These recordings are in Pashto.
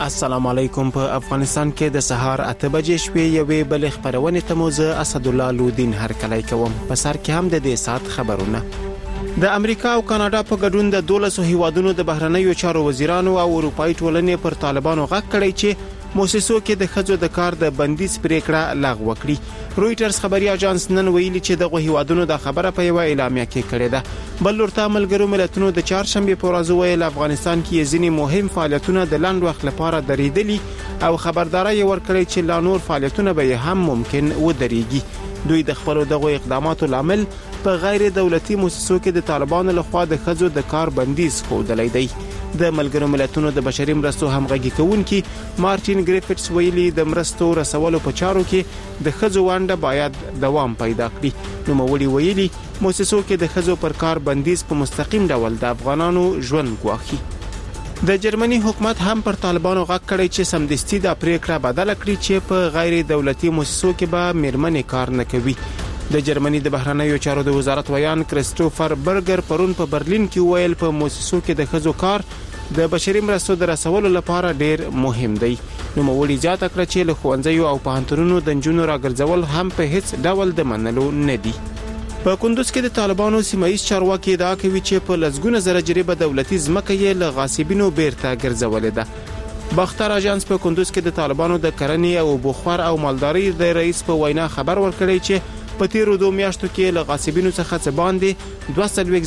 السلام علیکم. په افغانستان کې د سهار 8 بجې شپې یوې بل خبرونه ته موزه اسد الله لودین هرکلی کوم. په سر کې هم د دې سات خبرونه. د امریکا او کاناډا په ګډون د 12 هیوادونو د بهرنیو چارو وزیرانو او اروپאי ټولنې پر طالبانو غږ کړی چې موسسو کې د خځو د کار د بندیز پریکړه لغوه کړي. رويټرز خبري اژانس نن ویلي چې دغه هیوادونو د خبره په یو اعلامیه کې کړې ده. بل ورته ملګرو ملتونو د چهارشنبه په ورځ ویل افغانستان کې ځینې مهم فعالیتونه د لاند وخت لپاره درېدلي او خبرداري ورکړي چې لا نور فعالیتونه به هم ممکن ودرېږي. دوی د خپل دغه اقداماتو لامل په غیر دولتي مؤسسو کې د طالبانو لخوا د خځو د کار بندیز ښودلې دی. د ملګرو ملتونو د بشري مرستو همغږي کوونکي مارټین ګریفټس ویلي د مرستو رسولو په چارو کې د خځو ونډه باید دوام پیدا کړي. نو مولي ویلي مؤسسو کې د خځو پر کار بندیز په مستقیم ډول د افغانانو ژوند ګواښي. د جرمني حکومت هم پر طالبانو غږ کړی چې سمدستي د پریکړه بدل کړي چې په غیر دولتي مؤسسو کې به میرمنې کار نه کوي. د جرمني د بهرنیو چارو د وزارت ویان کریستوفر برګر پرون په برلین کې ویل په مؤسسو کې د خځو کار د بشري مرستو د رسولو لپاره ډیر مهم دی. نو مولي زیاته کړ چې له ښوونځیو او پوهنتونونو د نجونو راګرځول هم په هیڅ ډول د منلو نه دي. په کندوز کې د طالبانو سیمایي چارواکي ادعا کوي چې په لسګونه زره جریبه دولتي ځمکه یې له غاصبینو بیرته ګرځولې ده. باختر اژانس په کندوز کې د طالبانو د کرنې او بوخور او مالداري د رئیس په وینا خبر ورکړی چې په تیرو 2 میاشتو کې له غاصبینو څخه څه باندې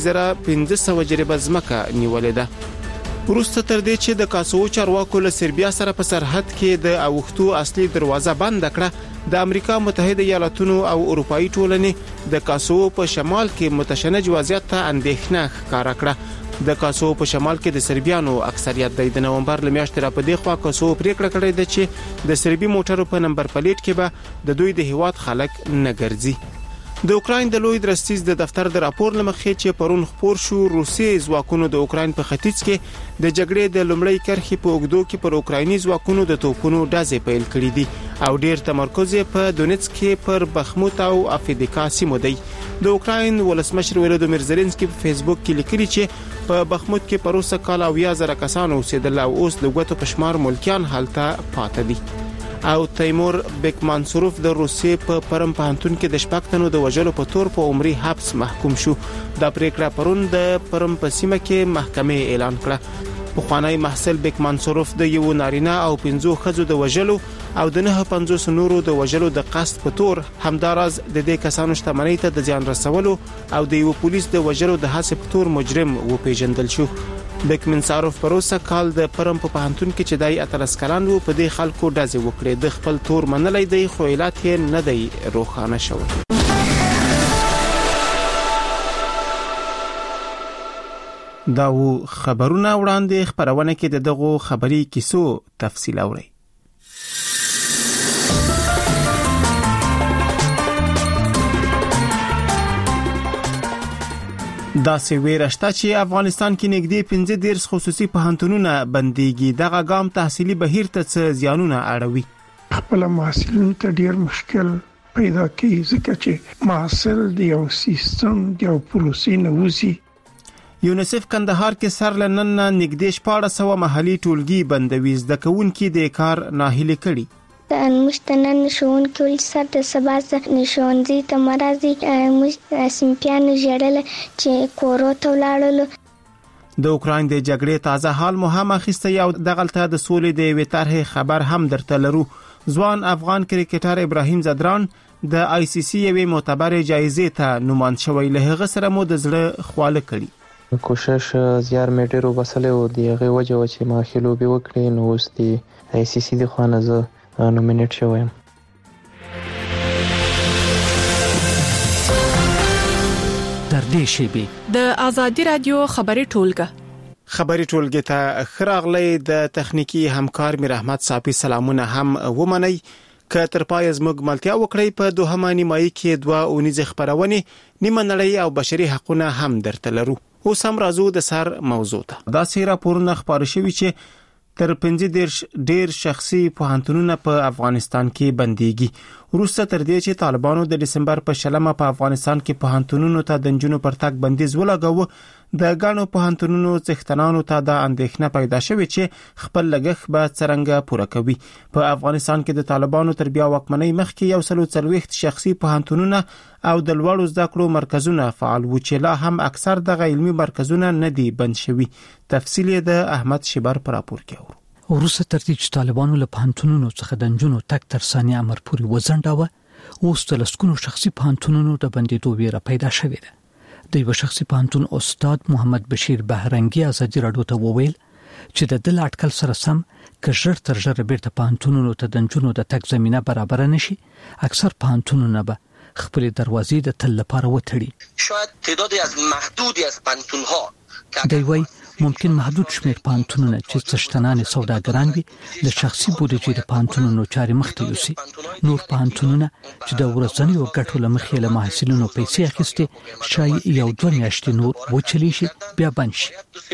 2,500 جریبه ځمکه نیولې ده. وروسته تر دې چې د کاسوو چارواکو له سربیا سره په سرحد کې د اوښتو اصلي دروازه بند کړه، د امریکا متحده ایالاتونو او اروپאי ټولنې د کاسوو په شمال کې متشنج وضعیت ته اندېښنه ښکاره کړه. د کاسوو په شمال کې د سربیانو اکثریت د نومبر لمیاشتې را په دې خوا کاسوو پریکړه کړې ده چې د سربي موټرو په نمبر پلیټ کې به د دوی د هیواد خلک نه ګرځي. د اوکراین د لوی درستیز د دفتر د راپور لمخې چې پرون خبر شو روسي ځواکونو د اوکراین په ختیځ کې د جګړې د لومړۍ کرښې په اوږدو کې پر اوکرایني ځواکونو د توپونو ډزې پیل کړې دي او ډیر تمرکز په دونیتسک کې پر بخموت او افدیکا سیمو دی. د اوکراین ولسمشر ولودیمیر زيلنسکي په فیسبوک کې لیکلي چې په بخموت کې پروسه کال او 1000 کسان اوسېدل او اوس د غوتو پشمار ملکیان حالته پاتې دي. او تیمور بیکمانسوروف د روسیې په پرم پهنتون کې د شپږتنو د وژلو په تور په عمري حبس محکوم شو. دا پریکړه پرون د پرم په سیمه کې محکمې اعلان کړه. پخوانی محصل بیکمانسوروف د یو نارینه او 5 ښځو د وژلو او د 950 نورو د وژلو د قصد په تور همدارز د دې کسانو شتمنۍ ته د زیان رسولو او د یو پولیس د وژلو د هڅې په تور مجرم وپیژندل شو. بیکمانسوروف پروسه کال د پرم په پهنتون کې چې دای اتلس کلن وو په دې خلکو ډزې وکړې. د خپل تور منلې دی خو علت یې نه دی روښانه شوی. دا و خبرونه وړاندې خبرونه کې دغه خبري کیسو تفصیل اوري. دا سی ویرشته چې افغانستان کې نږدې 15 خصوصي پوهنتونونه بنديږي. دغه ګام تحصیلي بهیر ته څه زیانونه اړوي. خپل محصلینو ته ډیر مشکل پیدا کوي ځکه چې محصل د یو سیستم د یو پروسې نه وځي. یونیسف کندهار کې سر لنن نږدې 1400 محلي ټولګي بندوي. زده کوونکي د کار ناهیلي کړي. مشتنن نشون کول سر د سبا نشونځي ته مرزي سیمپیان جړل چې کورو ته ولاړل. د اوکراین د جګړې تازه حال مهم اخیسته او دغلطه د سولې د ویترې خبر هم درته لرو. ځوان افغان کرکټر ابراهیم زدران د آی سی سی یوې معتبر جایزې ته نوماند شوی. له هغه سره مو د زړه خواله کړي. کوشش زیار میټرو بسله و دی هغه وجه چې ما خلو به وکړي نو اوس دی آی سی سی د خوانه زه نومینیټ شوم. در دې شیبه د ازادي رادیو خبري ټولګه ته خراغلی د تخنیکی همکار میر احمد صافي سلامونه هم ومني. که تر پای زموږ ملتیا وکړي په دوهمه نیمایي کې 2 خبرونه نیمه نړۍ او بشري حقوقونه هم درته لرو. اوس هم راځو د سر موضوع ته. دا سیره پورونه خبر شوی چې تر 15 ډیر شخصي پوهنتونونه په افغانستان کې بنديږي. وروسته تر دې چې طالبانو د دسمبر په 20 په افغانستان کې پوهنتونونو ته د نجونو پر تګ بندیز ولګاوه د غاڼو پوهنتونونو څښتنانو ته د اندېښنه پیدا شوه چې خپل لګښت به څنګه پوره کوي. په افغانستان کې د طالبانو تر بیا واکمنۍ مخکې 140 شخصي پوهنتونونه او د لوړو زده کړو مرکزونه فعال و چې لا هم اکثر د علمي مرکزونه نه دي بند شوي. تفصیل د احمد شبر پر راپور کې اورو. وروسته تر دې چې طالبانو له پوهنتونونو څخه د نجونو تک تر ثاني امر پورې وځنډاوه، اوس د لسګونو شخصي پوهنتونونو د بندېدو ویره پیدا شوې ده. د یو شخصي پوهنتون استاد محمد بشیر بهرنګي ازادي راډیو ته وویل چې د دل اټکل سره سم کژر تر ژر بیرته پوهنتونونو ته د نجونو د تک زمينه برابر نشي، اکثر پوهنتونونه به خپل دروازې د تل لپاره وتړي. شاید تعدادی از محدودی از پوهنتونها دی وای ممکن محدود شمیر پوهنتونونه چې څښتنان سوداګران وي له شخصي بودیجې د پوهنتونونو چارې مخته یوسي. نور پوهنتونونه چې د ورځنیو ګټو له مخې له محصلینو پیسې اخیستي شاید یو دوه میاشتې نور وچلی شي بیا بند شي.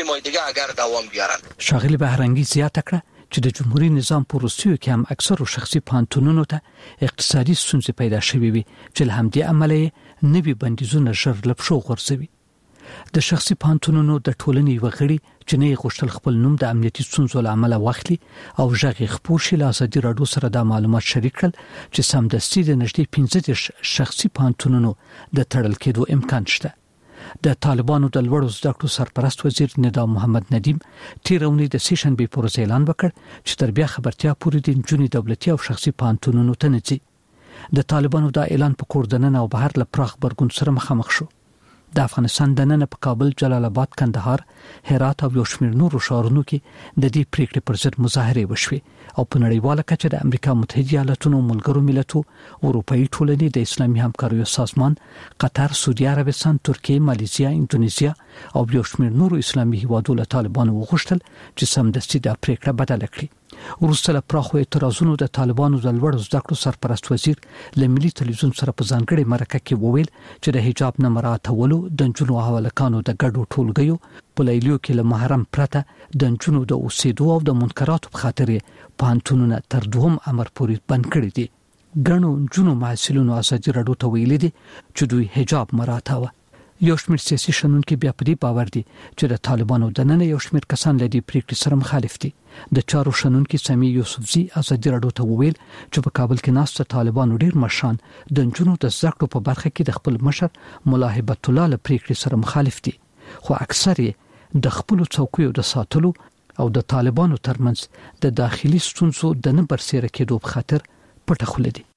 شاغلی بهرنګي زیاته کړه چې د جمهوریت نظام په روسیو کې هم اکثرو شخصي پوهنتونونو ته اقتصادي ستونزې پیدا شوې وي چې له همدې امله نوي بندیزونه ژر لپشو غورځوي. د شخصي پوهنتونونو د ټولنې وغړي چې نه غوښتل خپل نوم د امنیتي ستونزو له امله واخلي او ژغې خپور شي له ازادي راډیو سره د معلومات شریک کړل چې سمدستي د نږدې 15 شخصي پوهنتونونو د تړل کېدو امکان شته. د طالبانو د لوړو زده کړو سرپرست وزیر ندا محمد ندیم تیرونی د سیشنبې پر ورځ اعلان وکړ چې تر بیا خبرتیا پورې د نجونې دولتي او شخصي پوهنتونونو ته نه ځي. د طالبانو د اعلان په کور دننه او بهر له پراخ برګون سره مخامخ شو. د افغانستان دننه په کابل، جلال آباد، کندهار، هرات او یو شمېر نورو ښارونو کې د دې پریکړې پر ضد مظاهرې وشوې او په نړیواله کچه د امریکا متحده ایالاتونو، ملګرو ملتونو، اروپאי ټولنې، د اسلامي همکاریو سازمان، قطر، سعودي عربستان، ترکیه، مالیزیا، اندونیزیا او یو شمېر نورو اسلامي هیوادونو له طالبانو وغوښتل چې سمدستي د پریکړه بدله کړي. وروسته له پراخو اعتراضونو د طالبانو د لوړو زده کړو سرپرست وزیر له ملي تلویزیون سره په ځانګړي مرکه کې وویل چې د حجاب نه مراعاتولو، د نجونو او هلکانو د ګډو ټولګیو په لیلیو کې له محرم پرته د نجونو د اوسېدو او د منکراتو په خاطر پوهنتونونه تر دوهم امر پورې بند کړي دي. ګڼو نجونو محصلینو ازادي راډیو ته ویلي دي چې دوی حجاب مراعاتوه. یو شمېر سیاسي شنونکي بیا په دې باور دي چې د طالبانو دننه یو شمېر کسان له دې پریکړې سره مخالف دي. د چارو شنونکي سمي یوسفزي ازادي راډیو ته وویل چې په کابل کې ناست طالبانو ډیر مشران د نجونو د زده کړو په برخه کې د خپل مشر مولا هبت الله له پریکړې سره مخالف دي، خو اکثر یې د خپل څوکیو د ساتلو او د طالبانو ترمنځ د داخلي ستونزو د نه برسېره کېدو په خاطر پټه خوله دي.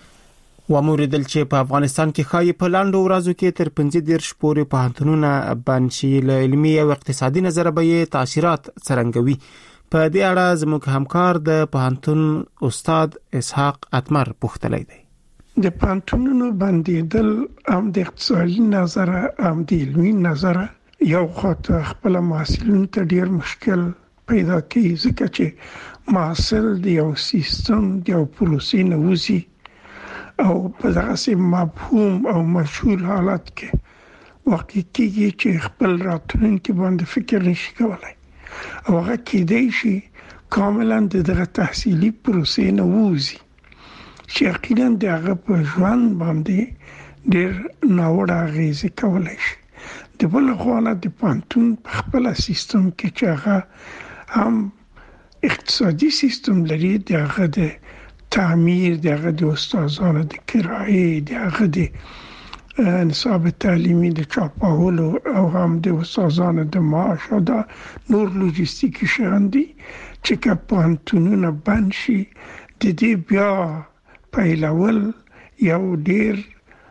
وموریدل چې په افغانستان کې خای په لاندو ورځو کې تر 15 پورې پوهنتونونه بند شي له علمي او اقتصادي نظر به یې تاثیرات څرنګوي. په دې اړه زموږ همکار د پوهنتون استاد اسحاق اتمر پوښتلی دی. د پوهنتونونو بندیدل هم د اقتصادي نظر هم د علمي نظر یو خاطر خپل محصلین ته ډیر مشکل پیدا کوي ځکه چې محصل د یو سیستم د یو پروسې نه وځي او په داسې مفهوم او مشهور حالت کې واقع کېږي چې خپل راتلونکي باندې فکر نشي کولای او هغه کېدای شي کاملا دغه تحصیلي پروسې نه وځي چې یقینا دغه په ژوند باندې ډېر ناوړه اغېزې کولای شي. د بل خوا نه د پوهنتون په خپل سیستم کې چې هغه هم اقتصادي سیستم لري، دغه د تعمیر، دغه د استادانو د کرایې، دغه د نصاب تعلیمي د چاپولو او هم د استادانو د معاش او د نور لوجستیکي شیان دي چې که پوهنتونونه بند شي د دې بیا پیلول یو ډیر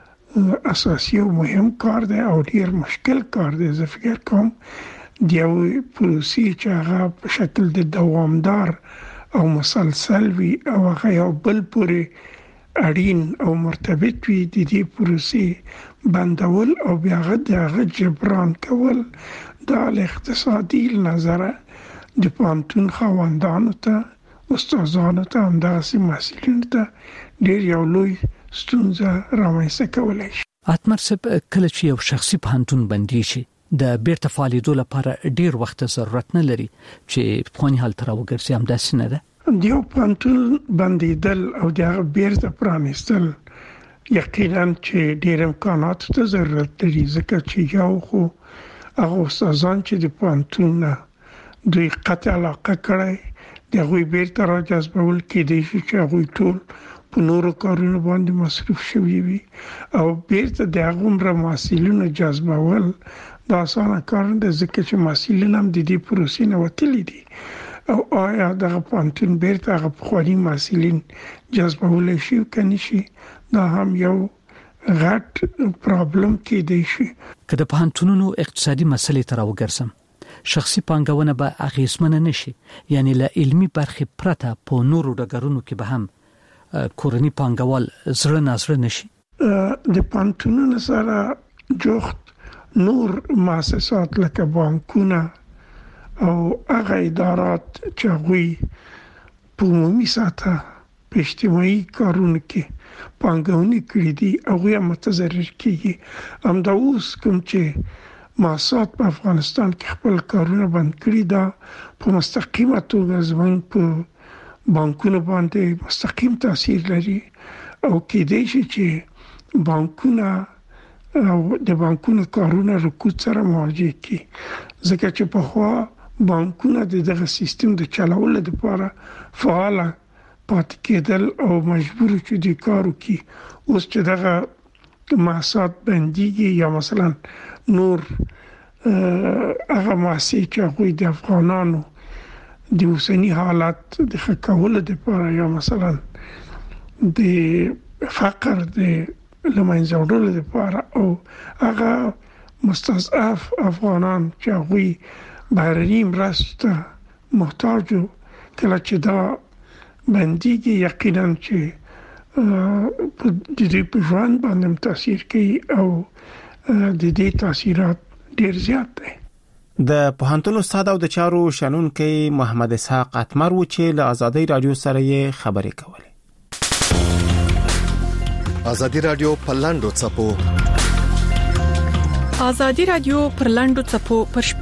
اساسي او مهم کار دی او ډیر مشکل کار دی. زه فکر کوم د یو پروسې چې هغه په شکل د دوامدار او مسلسل وي او هغه یو بل پورې اړین او مرتبط وي، د دې پروسې بندول او بیا هغه جبران کول د اقتصادي نظره د پوهنتون خاوندانو ته، استادانو ته، همداسې محصلینو ته ډېر یو لوی ستونزه رامنځته کولی شي. اتمر صاحب، کله چې یو شخصي پوهنتون بندي شي د بیرته فعالیدو لپاره ډیر وخت ضرورت نه لري چې پخوانی حالت راوګرځي، همداسې نه ده؟ دیو پانتون بندیدل او د بیرته پرانیستل یقینا چې ډېر امکانات ته ضرورت لري ځکه چې یو خو هغه استادان چې د پانتون دوی قطع علاقه کړی د غوي بیرته را جذبول کېدای شي چې هغه ټول په نورو کارونو باندې مصروف شوي وي او بیرته د هغه عمر محصلینو جذبول دا اسانه کار نه دی ځکه چې محصلین هم د دې پروسې نه وتلي دي او آیا دغه پانتون بیرته هغه پخواني محصلین جذبولی شي که نه شي دا هم یو غټ پرابلم کېدای شي. که د پوهنتونونو اقتصادي مسلې ته راوګرځم، شخصي پانګونه به اغیزمنه نشي، یعنی له علمي برخې پرته په نورو ډګرونو کې به هم کورني پانګوال زړه نازړه نشي. د پوهنتونونو سره جوخت نور مؤسسات لکه بانکونه او هغه ادارات چې هغوی په عمومي سطح په اجتماعي کارونو کې پانګونې کړې دي هغوی هم متضرر کېږي. همدا اوس کوم چې مؤسسات په افغانستان کې خپل کارونه بند کړي دا په مستقیمه توګه زموږ په بانکونو باندې مستقیم تاثیر لري او کېدای شي چې بانکونه او د بانکونو کارونه رکود سره مواجه کی ځکه چې په خوا بانکونه دغه سیستم د چلولو لپاره فعال پاتې کېدل او مجبور چې د کارو کی اوس چې دغه مؤسسات بنديږي یا مثلا نور هغه مؤسسې چې هغوی د افغانانو د اوسنی حالت د ښه کولو لپاره یا مثلا د فقر د لمنځه وړلو لپاره او هغه مستضعف افغانان چې هغوی بهرني مرستې محتاج کله چې دا بنديږي یقینا چې د دې په ژوند باندې تاثیر کوي او د دې تاثیرات ډیر زیات دي. د پوهنتون استاد او د چارو شنونکي محمد اسحاق اتمر و چې له آزادۍ رادیو سره یې خبرې کولې. آزادۍ رادیو پرلاندو چپو آزادۍ رادیو پرلاندو چپو پر 14.8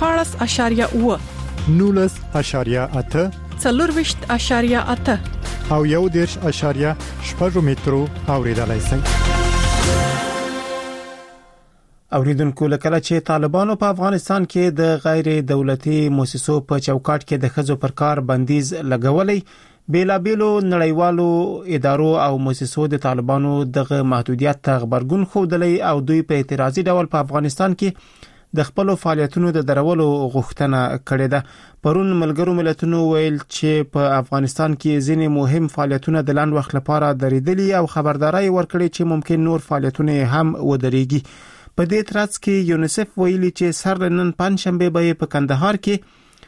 19.8 4.8 او 1.8 مترو اوریدلای شئ. اوریدونکو لکه چې طالبانو په افغانستان کې د غیر دولتي مؤسسو په چوکاټ کې د خزو پر کار بندیز لګولې، بیلابیلو نړیوالو ادارو او مؤسسو د طالبانو دغه محدودیت ته غبرګون ښودلی او دوی په اعتراضي ډول په افغانستان کې د خپل فعالیتونو د درولو غوښتنه کړې ده. پرون ملګرو ملتونو ویل چې په افغانستان کې ځینې مهم فعالیتونه د لاند وخت لپاره درېدلي او خبرداري ورکړي چې ممکن نور فعالیتونه هم ودرېږي. په دې ترڅ کې یونیسف ویلي چې سر نن پنځشنبه به په کندهار کې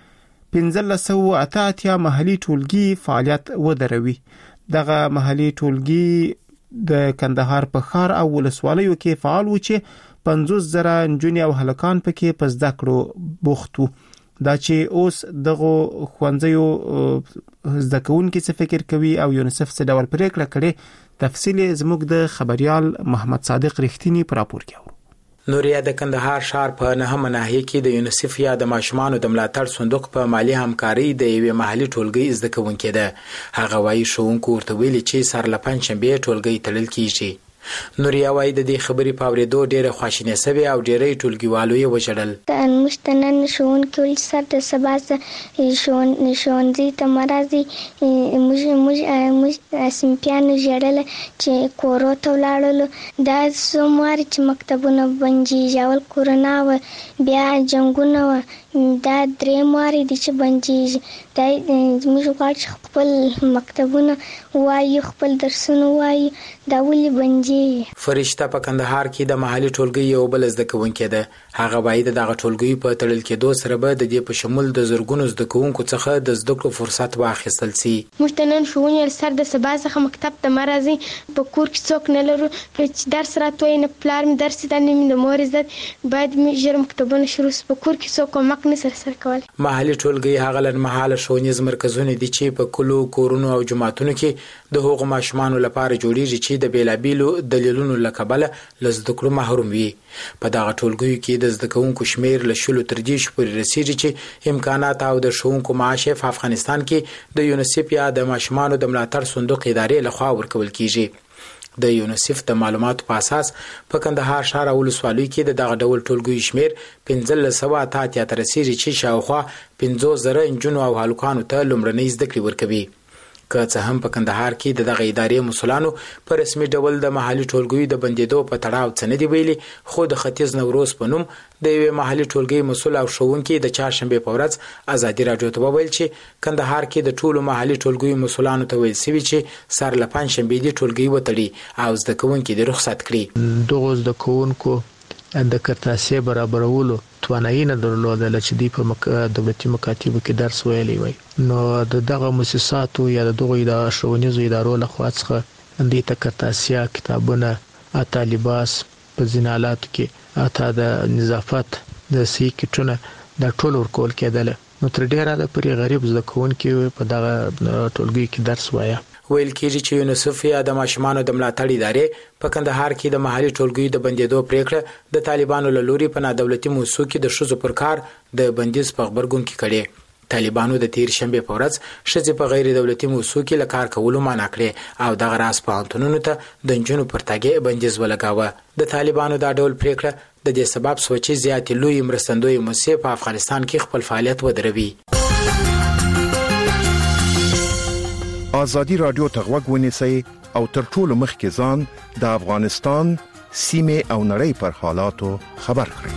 1588 محلي ټولګي فعالیت ودروي. دغه محلي ټولګي د کندهار په ښار او ولسوالیو کې فعال و چې 50,000 نجونې او هلکان پکې په زده کړو بوخت وو. دا چې اوس دغه خوندزیو زده کوونکي څه فکر کوي او یونیسف څه ډول پریکړه کړي، تفصیل زموږ د خبريال محمد صادق رښتینی پر راپور کې. نوریا د کندهار ښار په نهمه ناحیه کې د یونیسف یا د ماشومانو د ملاتړ صندوق په مالی همکاري د یوې محلي ټولګي زده کوونکې ده. هغه وايي ښوونکو ورته ویلي چې سر له پنځشنبې ټولګي تړل کیږي. نوریا وايي د دې خبرې په اورېدو ډېره خواشینه سوي او ډېری ټولګیوالو یې وژړل. مشتنن ښوونکي ول سر د سبا ښوونځي ته مرزي موږ سیمپیانو ژړل چې کورو ته ولاړل. دا سومواري چې مکتبونه بنديږي، اول کورونا و بیا جنگونه و، دا درېمواري دي چې بنديږي. دا موږ غواړو چې خپل مکتبونه وایو، خپل درسونه وایو، دا ولې بندي. فرشته په کندهار کې د محلي ټولګي یو بل زده کوونکې ده. هغه وايي دغه ټولګي په تړل کېدو سره به د دې په شمول د زرګونو زده کوونکو څخه د زده کړو فرصت واخیستل شي. مشتنن ښوونکي سر د سبا څخه مکتب ته مرزي، په کور کې څوک نه لرو، چې درس راتوي نه پلار می درس ته نه د مور عزت باید می ژر مکتبونه شروع په کور کې څوک کومک نه سره کول. محلي ټولګي هغه لنمحاله ښوونیز مرکزونه دي چې په کلو کورونو او جماعتونو کې د هغو ماشومانو لپاره جوړیږي چې د بیلابیلو دلیلونو لکبله لزده کړو محروم وي. په دغه ټولګیو کې د د زده کوونکو شمیر له 10 تر 10 پورې رسیدي چې امکانات او د ښوونکو معاش په افغانستان کې د یونیسف یا د ماشومانو د ملاتړ صندوق ادارې لخوا ورکول کیږي. د یونیسف د معلوماتو په اساس په کندهار ښار او ولسوالۍ کې د دغه ډول ټولګي شمیر 1500 تر رسیدي چې شاوخوا 50,000 انجونو او هلکانو ته لومړنۍ زده کړې ورکوي. که څه هم په کندهار کې د دغه ادارې مسولانو په رسمي ډول د محلي ټولګي د بندیدو په تړاو څه نه دی ویلي، خو د ختیځ نوروز په نوم د یوې محلي ټولګي مسول او ښوونکي د چهارشنبې په ورځ ازادي راډیو ته وویل چې کندهار کې د ټولو محلي ټولګي مسولانو ته ویل شوي چې سر له پنځشنبې دی ټولګي وتړي او زده کوونکي د رخصت کړي. دغه زده کوونکو د کرتاسې برابرولو توانایي نه درلوده چې دی په دولتي مکاتبو کې درس ویلی وي. نو دغه مؤسساتو یا دغه د ښوونیزو ادارو له خوا څخه د کرتاسیا کتابونه اته لباس په زینالاتو کې اته د نظافت د سی کټونه د ټول ورکول کېدل. نو تر ډیره د پری غریب زده کوونکي په دغه ټولګي کې درس وایا. ویل کېږي چې یونیسف یا د ماشومانو د ملاتړ ادارې په کندهار کې د محلي ټولګي د بندیدو پریکړه د طالبانو له لوري په نادولتي موسسو کې د ښځو پر کار د بندیز په خبرګون کې کړي. طالبانو د تیر شنبه په ورځ ښځې په غیر دولتي موسسو کې له کار کولو منع کړې او دغه راس پوهنتونونو ته د نجونو پر تګ بندیز ولګاوه. د طالبانو دا ډول پریکړه د دې سبب شو چې زیاتې لوی مرستندوی موسسې په افغانستان کې خپل فعالیت ودروي. آزادی رادیو ته غوږ ونیسئ او تر ټولو مخکې ځان د افغانستان سیمه او نړۍ پر حالاتو خبر کړئ.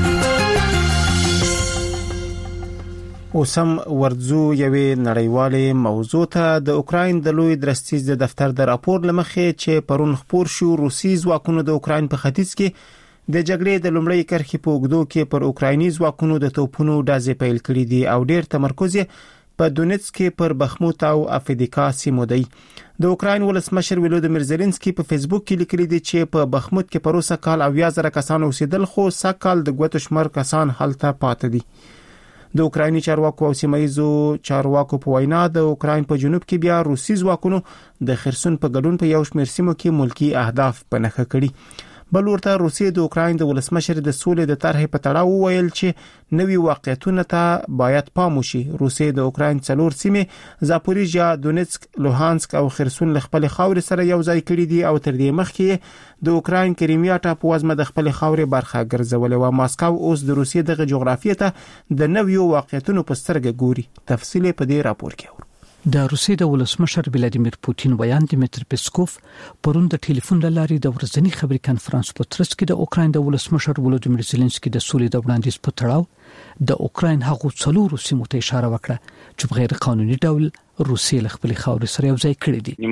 اوسم ورځو یوې نړیوالې موضوع ته د اوکراین د لوی درستیز د دفتر د راپور لمخې چې پرون خبر شو روسي ځواکونو د اوکراین په ختیځ کې د جګړې د لومړۍ کرښې په اوږدو کې پر اوکرایني ځواکونو د توپونو ډزې پیل کړې دي او ډېر تمرکز په دونیتسک کې پر بخموت او افدیکا سیمو دی. د اوکراین ولسمشر ولودیمیر زيلنسکي په فیسبوک کې لیکلي دي چې په بخموت کې پر اوسه کال 10,000 کسان اوسېدل خو سکهال د ګوتو شمار کسان هلته پاتې دي. د اوکرایني چارواکو او سیمایي چارواکو په وینا د اوکراین په جنوب کې بیا روسي ځواکونو د خرسون په ګډون په یو شمېر سیمو کې ملکی اهداف په نښه کړي. بل ورته روسیې د اوکراین د ولسمشر د سولې د طرحې په تړاو ویل چې نوي واقعیتونه ته باید پام وشي. روسیې د اوکراین 4 سیمې زاپوریژیا، دونیتسک، لوهانسک او خرسون له خپل خاورې سره یو ځای کړي دي او تر دې مخکې د اوکراین کریمیا ټاپووزمه د خپل خاورې برخه ګرځولې و. ماسکو اوس د روسیې دغه جغرافیه ته د نویو واقعیتونو په سترګه ګوري. تفصیل په دې راپور کې اورو. د روسیې د ولسمشر ولادیمیر پوتین بیان دیمیتر پیسکوف پرون د ټلیفون لارې د ورځنی خبري کانفرنس په ترڅ کې د اوکراین د ولسمشر ولودیمیر زيلنسکي د سولې د وړاندیز په تړاو د اوکراین هغو څلورو سیمو ته اشاره وکړه چې په غیر قانوني ډول روسیې له خپل خاورې سره یو ځای کړی دي.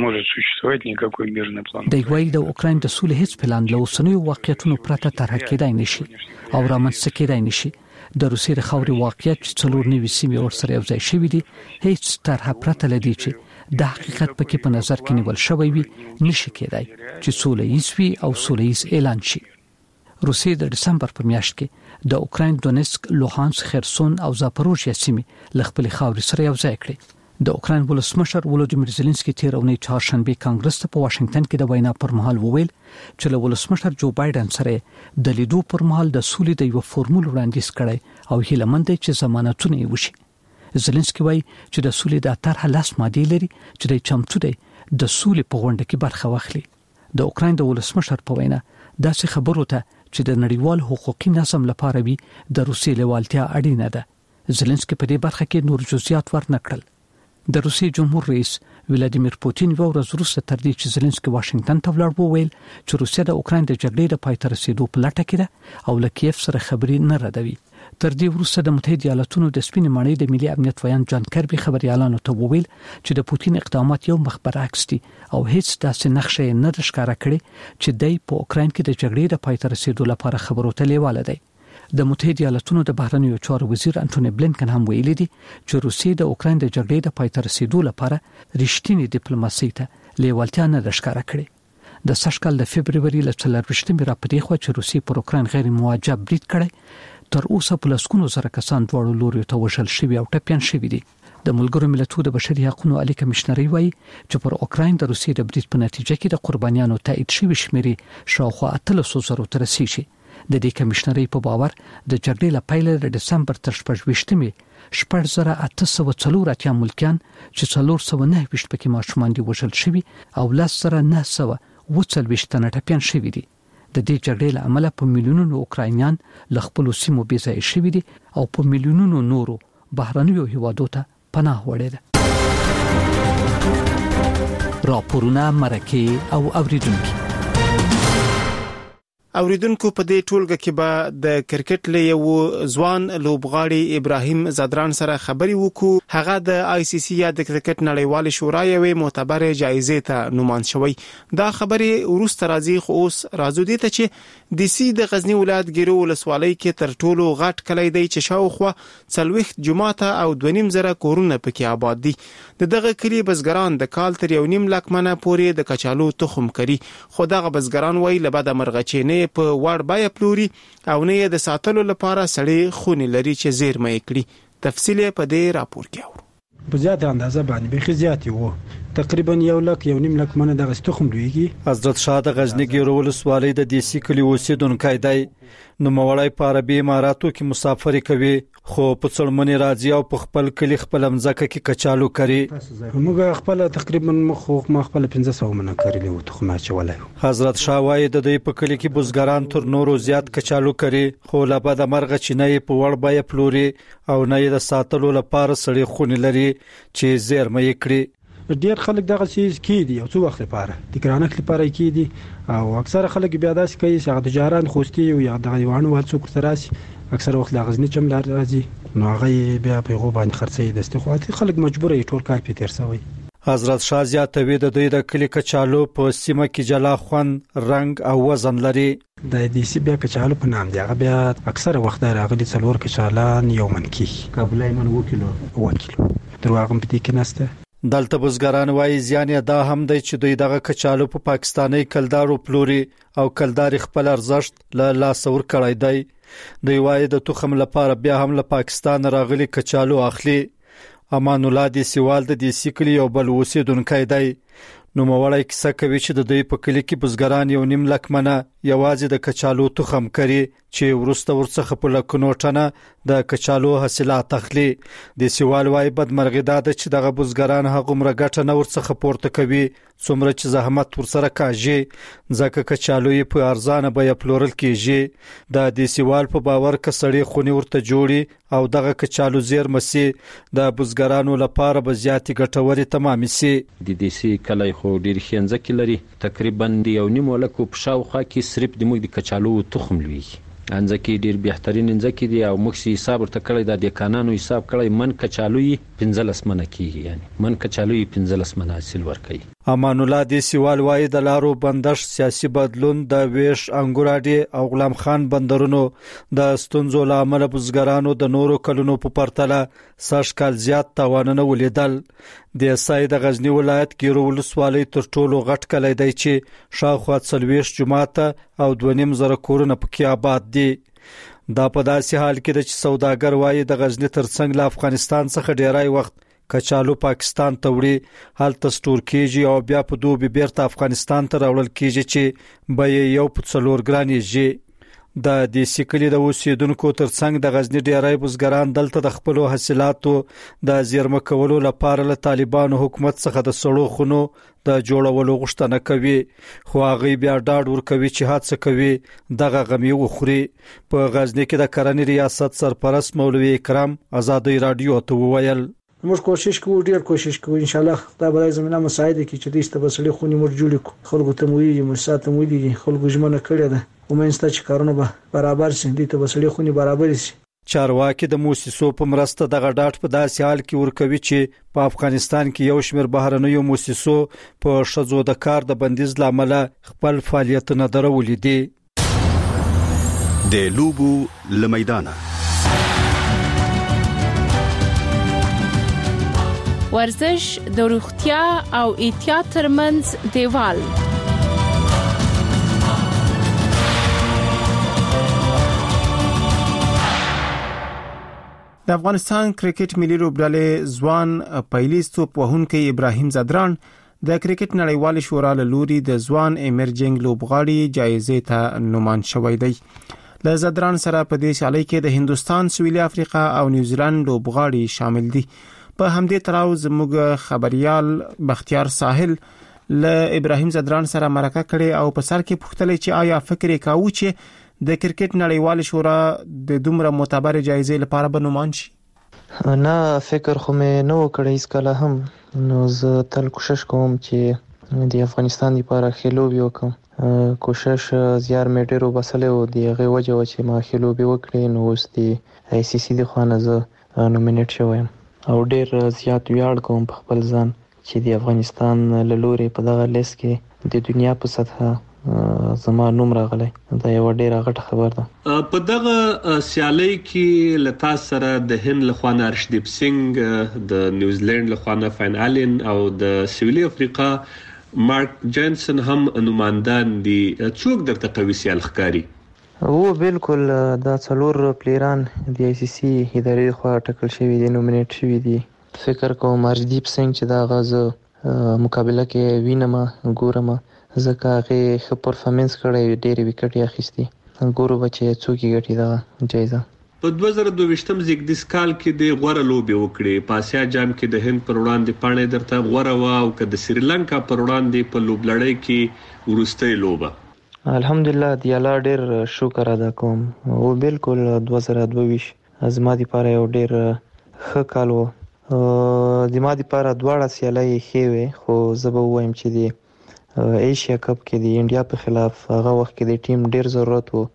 د یوې د اوکراین د سولې هیڅ پلان له اوسنیو واقعیتونو پرته طرح کېدای نشي او رامنځته کېدای نشي. د روسیې د خاورې واقعیت چې څلور نوي سیمې ورسره یو ځای شوي دي هیڅ طرح پرته لدی چې د حقیقت پکې په نظر کې نیول شوی وي نشي کېدای چې سوله ییز وي او سوله ییز اعلان شي. روسیې د دسمبر په میاشت کې د اوکراین دونیتسک، لوهانسک، خرسون او زاپوروژیا سیمې له خپل خاورې سره یو ځای کړې. د اوکراین ولسمشر ولودیمیر زيلنسکي تیر اونۍ چهارشنبه کانګرس ته په واشنگټن کې د وینا پر مهال وویل چې له ولسمشر جو بایدن سره د لیدو پر مهال د سولې د یو فورمول وړاندیز کړي او هیله مند چې ضمانتونه یې وشي. زيلنسکي وایي چې د سولې د طرح لاس ماده لري چې د چمتو دی د سولې په غونډه کې برخه واخلي. د اوکراین د ولسمشر په وینا داسې خبرو ته چې د نړیوال حقوقي نظم لپاره وي د روسیې لوالتیا اړینه ده. زيلنسکي په دې برخه کې نور جزئیات ورنکړل. د روسیې جمهور رئیس ولادیمیر پوتین یو ورځ وروسته تر دې چې زيلنسکي واشنگټن ته ولاړ وویل چې روسیه د اوکراین د جګړې د پای ته رسیدو په لټه کې ده او له کیف سره خبرې نه ردوي. تر دې وروسته د متحده ایالاتونو د سپین ماڼۍ د ملي امنیت ویان جان کربي خبريالانو ته وویل چې د پوتین اقدامات یو مخ برعکس دي او هیڅ داسې نقشه نه ښکارا کړي چې د اوکراین کې د جګړې د پای ته رسیدو لپاره خبرو ته لیواله دی. د متحده ایالاتونو د بهرنیو چارو وزیر انټونی بلینکن هم ویلي دي چې روسیې د اوکراین د جګړې د پای ته رسیدو لپاره رښتینی ډیپلوماسي ته لیوالتیا نه ښکارا کړې. د سږکال د فبرवरी ل 24 را پدې خو چې روسیې پر اوکراین غیر موجب برید کړی تر اوسه په لسګونو زره کسان دواړو لوري ته وژل شوي او ټپيان شوي دي. د ملګرو ملتونو د بشري حقوقو عالی کمشنري وایي چې پر اوکراین د روسیې د برید په نتیجه کې د قربانیانو تایید شوی شمیرې شاوخوا 300,000 ته رسیدي. د دې کمشنري په باور د جګړې له پیل د دسمبر تر 28مې 4804 ملکیان چې 409 پکې ماشومان دي وژل شوي او 10940 تنه ټپيان شوي دي. د دې جګړې له امله په میلیونونو اوکراینیان له خپل سیمو بېځای شوي دي او په میلیونونو نورو بهرنیو هیوادو ته پناه وړي دي. راپورونه مرکه او اوریدونکو په دې ټولګه کې به د کرکټ له یو ځوان لوبغاړي ابراهیم زادران سره خبري وکړو. هغه د آی سی سی یا د کرکټ نړیوال شورا یوې معتبره جایزې ته نومان شوی. دا خبري ورسته راځي خو اوس راځو دي ته چې د سی د غزنی ولایت ګیرو ولسوالۍ کې تر ټولو غټ کلی دی چې شاوخوا 40 جماعت او 2.5 کورونه پکې آباد دي. دغه کلی بزګران د کال تر 1.5 لک منه پورې د کچالو تخم کړي، خو دغه بزګران وایي لبد مرغچینه په وړ بای پلوري او نه د ساتلو لپاره سړی خونی لري چې زیرمه کړي. تفصیل په دې راپور کې اورو. په زیاته اندازه باندې به خزياتي وو تقریبا 1 لک 1.5 لک منه د تخم لويږي. حضرت شاه د غزنی ګیرو ولسوالۍ د دیسی کلی اوسیدونکو دی. نو موړی په عربي اماراتو کې مسافر کوي خو په څړمنې راځي او په خپل کلی خپل مزکه کې کچالو کوي. موږ خپل تقریبا ما خپل 500 منه کړی وو تخم اچولای. حضرت شاه وايي د دې په کلی کې بزګران تر نورو زیات کچالو کوي خو لبد مرغه چینه په وړ بای پلوري او نه د ساتلو لپاره سړی خونی لري چې زیرمه کړي. ډیر خلک دغه چیز کیدي او څو وخت لپاره د ګرانک لپاره کیدي او اکثر خلک بیا داسې کوي چې تجارت خوستي او یا دغه وانه ورڅو کتراسي اکثر وخت د غزنی چم لار راځي نو هغه بیا په غو باندې خرڅي د استخواتي خلک مجبور یې ټول کار په تیر سوی. حضرت شاه زیاتوي د دوی د کلی کچالو په سیمه کې جلا خوان رنگ او وزن لري. د دې سی بیا کچالو په نام دی هغه بیا اکثر وخت راغلي څلور کچالان یو منکی قابلای من 1 کیلو درواغم په دې کې نسته. دلته بزګران وايي ځان دا هم دی چې دوی دغه کچالو په پاکستاني کلدارو پلوري او کلدار خپل ارزښت له لاس ور کړی دی. دوی وايي د تخم لپاره بیا هم له پاکستان راغلي کچالو اخلي. امان الله دی سیوال د دې سیکلی او بل اوسیدونکو دی. نو موړی کیسه کوي چې د دوی په کلی کې بزګران 1.5 لک منه یوازې د کچالو تخم کوي چې ورسته ورڅخه په لکونو ټنه د کچالو حاصلات اخلي. د سیوال وايي بدمرغي ده چې دغه بزګران هغه مرګټه نه ورڅخه پورته کوي څومره چې زحمت ورسره کاږي ځکه کچالو یې په ارزانه بیه پلورل کیږي. د دې سیوال په باور کسړي خونی ورته جوړي او دغه کچالو زیرمسي د بزګرانو لپاره به زیاتې ګټوري تمامي سي. د دې سي کله خو ډیر خنځه کې لري تقریبا 1.5 لک په شاوخوا کې صرف د موږ د کچالو تخم لوي انځ کې ډیر بهترین انځ کې دی او موږ سي حساب ورته کړی د قانونو حساب کړی من کچالوي 15 منه کیږي یعنی من کچالوي 15 منه حاصل ورکړي. امان الله دی سیوال وايي د لارو بندش سیاسي بدلون د ویش انګوراډي او غلام خان بندرونو د ستونزو لامل بزګرانو د نورو کلونو په پرتله سږ کال زیات تاوانونه ولیدل. د ساید غزنی ولایت ګیرو ولسوالۍ تر ټولو غټ کلی دی چې شاوخوا 40 جماعت او 2.5 کورونه پکې آباد دي. دا په داسې حال کې چې سوداګر وايي د غزنی ترڅنګ له افغانستان څخه ډیرای وخت کچالو پاکستان ته وړي هلته سٹور کیږي او بیا په دوبي بیرته افغانستان ته راوړل کیږي چې به یو په 4 ګرانیږي. د دې سیکلی د اوسیدونکو ترڅنګ د غزنی ډیرای بزګران دلته د خپل حاصلاتو د زیرمه کولو لپاره له طالبانو حکومت څخه د سړو خونو د جوړولو غوښتنه کوي خو هغه بیا ډاډ ورکوي چې هڅه کوي دغه غمی وخوري. په غزنی کې د کرنې ریاست سرپرست مولوی اکرام آزادی رادیو ته وویل موږ کوشش کوو ډیر کوشش کوو ان شاء الله خدای به زمينه مساعده کوي چې دې ستبسلي خونی مر جوړ خلکو ته موي مساته موي دي خلکو ژمنه کړی ده ومنسته چې کارونه به برابر شي دي ته بسلي خونی برابر شي. چارواکي د موسسو په مرسته دغه ډاټ په داسې حال کې ورکوي چې په افغانستان کې یو شمېر بهرنیو موسسو په شذو د کار د بندیز لامل خپل فعالیتونه درولې دي. د لوبو لمیدانه ورزش د روغتیا او احتیاط ترمنځ دیوال. د افغانستان کرکټ ملي لوبډلې ځوان پایلیستو وهونکي ابراهیم زادران د کرکټ نړیوال شورا له لوري د ځوان ایمرجنګ لوبغاړي جایزې ته نومان شوی دی. له زدران سره په دې سیالي کې د هندستان، سویلي افریقا او نیوزیلند لوبغاړي شامل دي. په همدې تړاو زموږ خبريال بختیار ساحل له ابراهیم زدران سره مرکه کړې او په سر کې پوښتنه چې آیا فکر یې کاوه چې د کرکټ نړیوال شورا د دومره معتبر جایزې لپاره بنومان شي؟ نه، فکر خو مې نه وکړی اسکله هم. نو زه تل کوشش کوم چې د افغانستان لپاره خلوبي وکم. کوشش زیار مې ډېر وباسلې او د هغې وجه و چې ما خلوبي وکړې. نو اوس د ICC د خوا نه زه نومینیټ شوی یم او ډېر زیات ویاړ کوم په خپل ځان چې د افغانستان له لورې په دغه لیست کې د دنیا په سطحه زما نوم راغلی. دا یو ډېره غټه خبر ده. په دغه سیالي کې له تاسو سره د هند له خوا ارشدیپ سنگ، د نیوزیلند له خوا فاین الن او د سویلي افریقا مارک جانسن هم نمائندان دي. څوک درته قوي سیال ښکاري؟ او بالکل دا څلور پلیران د ICC ادارې خوا ټاکل شوي دي، نومینیټ شوي دي. فکر کوم ارشدیپ سنگ چې دا غزه مقابله کې وینم ګورم ځکه هغه ښه پرفارمنس کړی، ډېرې وکټې اخیستي. ګورو به چې څوک یې ګټي دا جایزه. په 2022 زیږدیز کال کې د غوړه لوبې وکړې. په آسیا جام کې د هند پر وړاندې پاڼې درته غوړه وه او که د سریلانکا پر وړاندې په لوبلړۍ کې وروستۍ لوبه. الحمدلله د الله ډېر شکر ادا کوم. او بالکل 2022 زما دپاره یو ډېر ښه کال و. زما دپاره دواړه سیالۍ ښې وې، خو زه به ووایم چې د ایشیا کپ کې د انډیا په خلاف هغه وخت کې د ټیم ډیر ضرورت وو.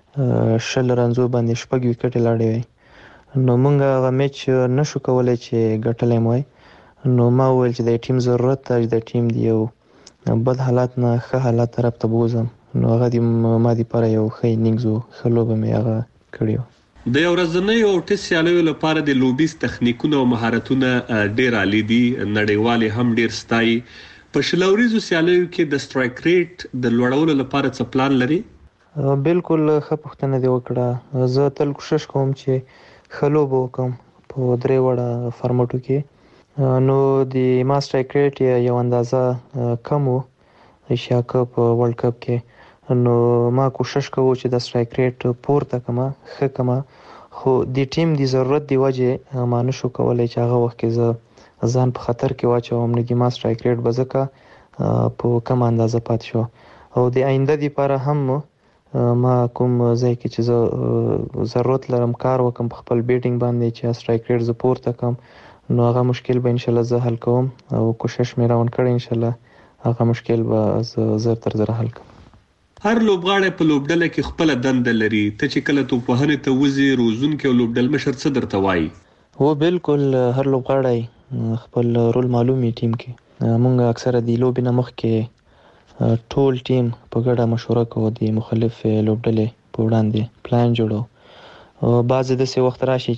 10 رنزو باندې 6 وکټې لاړې وي. نو موږ هغه میچ نشو کولای چې ګټلای موي. نو ما وویل چې د ټیم ضرورت ته د ټیم دی یو بد حالات نه ښه حالات طرف ته بوزم. نو هغه د ما لپاره یو ښه انینګز وو، ښه لوبه مې هغه کړې وه. د یو ورځنیو او ټیسټ سیالیو لپاره د لوبیز تخنیکونه او مهارتونه ډیر عالی دي. نړیوال هم ډیر ستایي. په شلوريزو سیالیو کې د سټرایک ریټ د لوړولو لپاره څه پلان لري؟ بالکل ښه پوښتنه دی وکړه. زه تل کوشش کوم چې ښه لوبه وکړم په 3 وړه فارمټو کې. نو د ما سټرایک ریټ یو اندازه کم و ایشیا کپ ورلد کپ کې. نو ما کوشش کوم چې د سټرایک ریټ پورته کما ښه کما، خو د ټیم د ضرورت دی وجه ما نشو کولای چې هغه وخت کې زه ځان په خطر کې واچوم. نو د ما سټرایک ریټ بزکه په کم اندازه پات شو. او د آینده لپاره هم ما کوم ځای کې چې زه ضرورت لرم کار وکم په خپل بیټینګ باندې چې سټرایک ریټ زه پورته کم. نو هغه مشکل به ان شاء الله زه حل کوم او کوشش مې راون کړی ان شاء الله هغه مشکل به زه تر زره حل کوم. هر لوبغاړی په لوبډله کې خپل دنده لري. ته چې کله توپوهنې ته وځې، روزونکي او لوبډل مشر څه درته وایي؟ هو بالکل هر لوبغاړی خپل رول معلومي ټیم کې. مونږ اکثره د لوبې نه مخکې ټول ټیم په ګډه مشوره کوو د مختلف لوبډلې په وړاندې پلان جوړو. بعضې داسې وخت راشي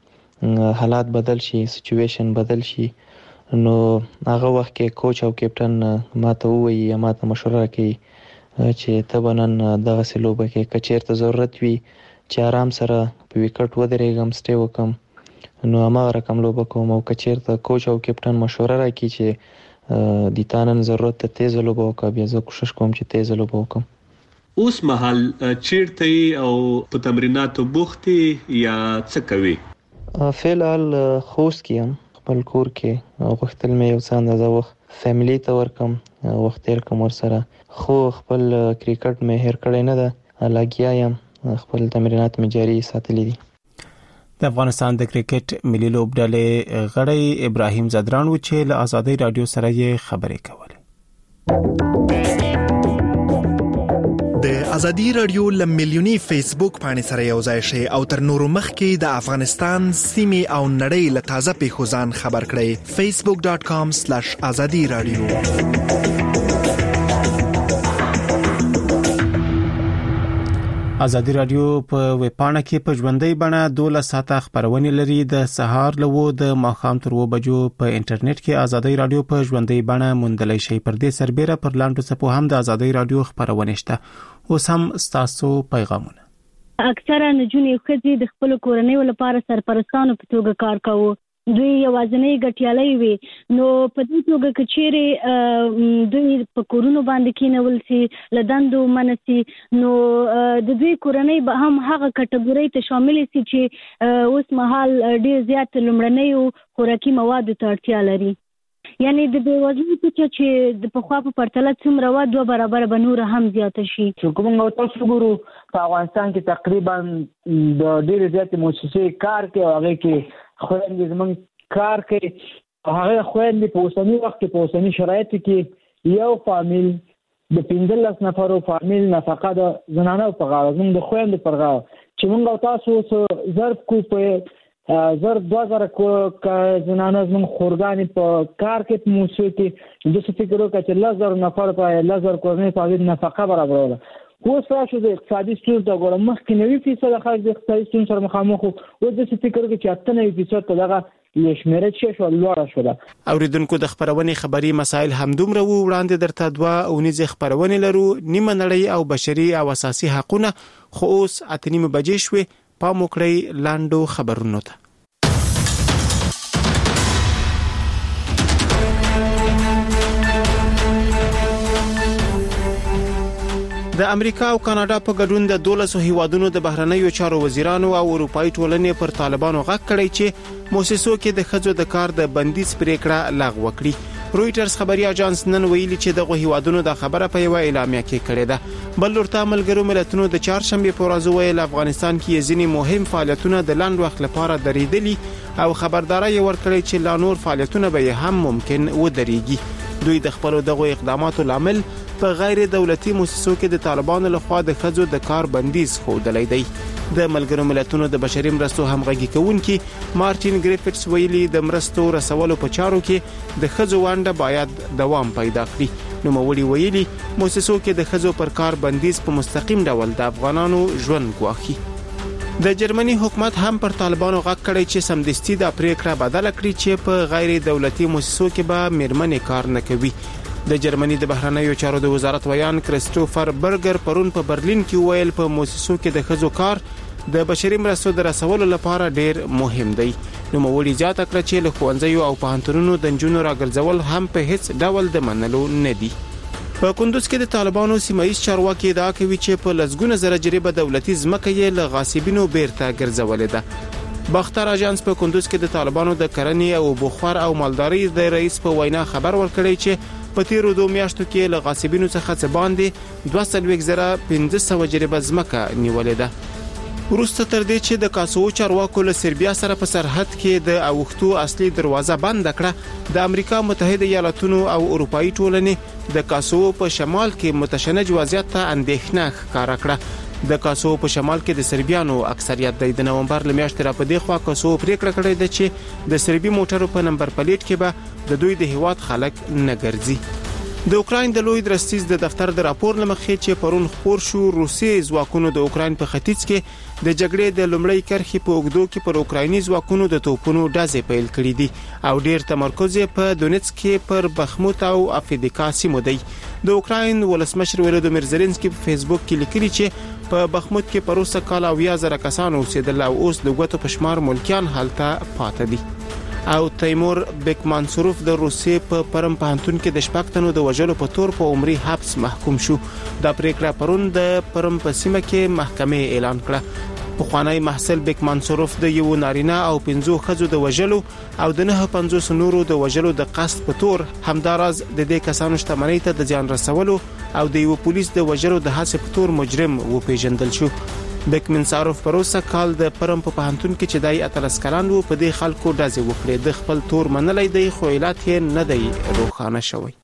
چې حالات بدل شي، سچویشن بدل شي. نو هغه وخت کې کوچ او کیپټن ماته ووایي یا ماته مشوره کوي چې ته به نن دغسې لوبه کې که چېرته ضرورت وي چې آرام سره په وکټ ودرېږم، سټې وکړم، نو هماغه رقم لوبه کوم. او که چېرته کوچ او کیپټن مشوره راکړي چې د تا نن ضرورت ته تیزه لوبه وکړه، بیا زه کوشش کوم چې تیزه لوبه وکړم. اوس مهال چیرته او په تمریناتو بوخت یا څه کوي؟ فی الحال خوست کې یم، خپل کور کې. غوښتل مې یو څه اندازه وخت فیملی ته ورکم، وخت تیر کړم ورسره. خو خپل کرکټ مې هیر کړی نه ده، لګیا یم، خپل تمرینات مې جاري ساتلي دي. د افغانستان د کرکټ ملي لوبډلې غړی ابراهیم زدران و چې له آزادۍ رادیو سره یې خبرې کولې. د آزادۍ رادیو له ملیونی فیسبوک باندې سره یو ځای شي او تر نورو مخکې د افغانستان سیمې او نړۍ له تازه پیښو ځان خبر کړئ. facebook.com/azadi radio. آزادۍ رادیو په ویبپاڼه کې په ژوندۍ بڼه 12 ساعته خبرونه لري. د سهار له 2 د ماښام تر 2 بجو په انټرنیټ کې آزادۍ رادیو په ژوندۍ بڼه موندلای شي. پر دې سربېره پر لاندو څپو هم د آزادۍ رادیو خبرونه شته. اوس هم تاسو پیغامونه. اکثره نجونې خځې د خپل کورنۍ لپاره سرپرستانو په توګه کار کوي. دوی یوازنۍ ګټیالي وي. نو په دې توګه کچېره دوی په کورونو باندې کېنول سي لدندو منسي نو د دوی کورنۍ به هم هغه کټګوري ته شامل سي چې اوس مهال ډېر زیات لمړنۍ خوراکي مواد ته اړتیا لري. یعنی د بیوزلۍ کچه چې د پخوا په پرتله څومره وه 2 برابره به نور هم زیاته شي. چې کوم تاسو ګورو په افغانستان کې تقریبا د ډېر زیات مؤسسې کار کوي او هغه کې خويندې زمونږ کار کوي او هغه خويندې په اوسني وخت کې په اوسني شرایطو کې یو فامیل د 15 نفرو فامیل نفقه د زنانو په غاړه زموږ د خويندې پر غاړه چې موږ تاسو ضرب کو په 2000 کو زنانه زموږ خورګانې په کار کې په موسسو کې د څه فکر وکړه چې 1000 نفر په 1000 کورنۍ په نفقه برابروله. اوس راشو د اقتصادي ستونزو ته ګورم مخکې 90% خلک د اقتصادي ستونزو سره مخامخ وو اوس د څه فکر وکړي چې 98% ته دغه شمیره چې شو لوړه شوه. اوریدونکو د خبرونې خبري مسایل همدومره وو وړاندې درته 2 اونیزه خبرونه لرو نیمه نړۍ او بشري او اساسي حقوقونه خو اوس 8:30 بجې شوې پام وکړئ لاندو خبرونو ته. د امریکا او کاناډا په ګډون د 12 هیوادونو د بهرنیو چارو وزیرانو او اروپאי ټولنې پر طالبانو غږ کړی چې موسسو کې د خځو د کار د بندیز پریکړه لغوه کړي. رويټرز خبري اژانس نن ویلي چې دغه هیوادونو د خبره په یو اعلامیه کې کړې ده. بل ورته ملګرو ملتونو د چهارشنبه په ورځ ویل افغانستان کې ځینې مهم فعالیتونه د لاند وخت لپاره درېدلي او خبرداري ورکړي چې لا نور فعالیتونه به هم ممکن ودرېږي. دوی د خپل دغه اقداماتو لامل په غیر دولتي مؤسسو کې د طالبانو لخوا د خځو د کار بندیز ښودلې دی. د ملګرو ملتونو د بشري مرستو همغږي کوونکي مارټین ګریفټس ویلي د مرستو رسولو په چارو کې د خځو ونډه باید دوام پیدا کړي. نو موري ویلي مؤسسو کې د خځو پر کار بندیز په مستقیم ډول د افغانانو ژوند ګواښي. د جرمني حکومت هم پر طالبانو غږ کړی چې سمدستي د پریکړه بدل کړي چې په غیر دولتي مؤسسو کې به میرمنې کار نه کوي. د جرمني د بهرنیو چارو د وزارت ویان کریستوفر برګر پرون په برلین کې ویل په مؤسسو کې د خځو کار د بشري مرستو د رسولو لپاره ډیر مهم دی. نو موري زیاته کړ چې له ښوونځیو او پوهنتونونو د نجونو راګرځول هم په هیڅ ډول د منلو نه دي. په کندوز کې د طالبانو سیمایي چارواکي ادعا کوي چې په لسګونه زره جریبه دولتي ځمکه یې له غاصبینو بیرته ګرځولې ده. باختر اژانس په کندوز کې د طالبانو د کرنې او بخار او مالداري د رئیس په وینا خبر ورکړی چې په تیرو 2 میاشتو کې له غاصبینو څخه څه باندې 2,500 جریبه ځمکه نیولې ده. وروسته تر دې چې د کاسوو چارواکو له سربیا سره په سرحد کې د اوختو اصلي دروازه بند کړه د امریکا متحده ایالاتونو او اروپאי ټولنې د کاسوو په شمال کې متشنج وضعیت ته اندېښنه ښکاره کړه. د کاسوو په شمال کې د سربیانو اکثریت د نومبر لمیاشتې را په دې خوا کاسوو پریکړه کړې ده چې د سربي موټرو په نمبر پلیټ کې به د دوی د هیواد خلک نه ګرځي. د اوکراین د لوی درستیز د دفتر د راپور لمخې چې پرون خبر شو روسي ځواکونو د اوکراین په ختیځ کې د جګړې د لومړی کرخي په اوګدو کې پر اوکرایني ځواکونو د توپونو ډزې پیل کړې دي او ډیر تمرکز په دونیتسک کې پر بخموت او افدیکا سیمو دی. د اوکراین ولسمشر ولودیمیر زيلنسکي په فیسبوک کې لیکلي چې په بخموت کې پروسه کال او 1000 کسان اوسېدل او اوس د غوتو پشمار ملکیان حالته پاتې دي. او تیمور بیکمانسوروف د روسیې په پرم پهنتون کې د شپږتنو د وژلو په تور په عمري حبس محکوم شو. دا پریکړه پرون د پرم په سیمه کې محکمې اعلان کړه. پخوانی محصل بیکمانسوروف د یو نارینه او 5 ښځو د وژلو او د 950 نورو د وژلو د قصد په تور همداراز د دې کسانو شتمنۍ ته د ځان رسولو او د یو پولیس د وژلو د هڅې په تور مجرم و پیژندل شو. بیکمانسوروف پروسه کال د پرم په پهنتون کې چې دای اتلس کلان وو په دې خلکو ډزې وکړې. د خپل تور منلای دی خو علت یې نه دی روښانه شوی.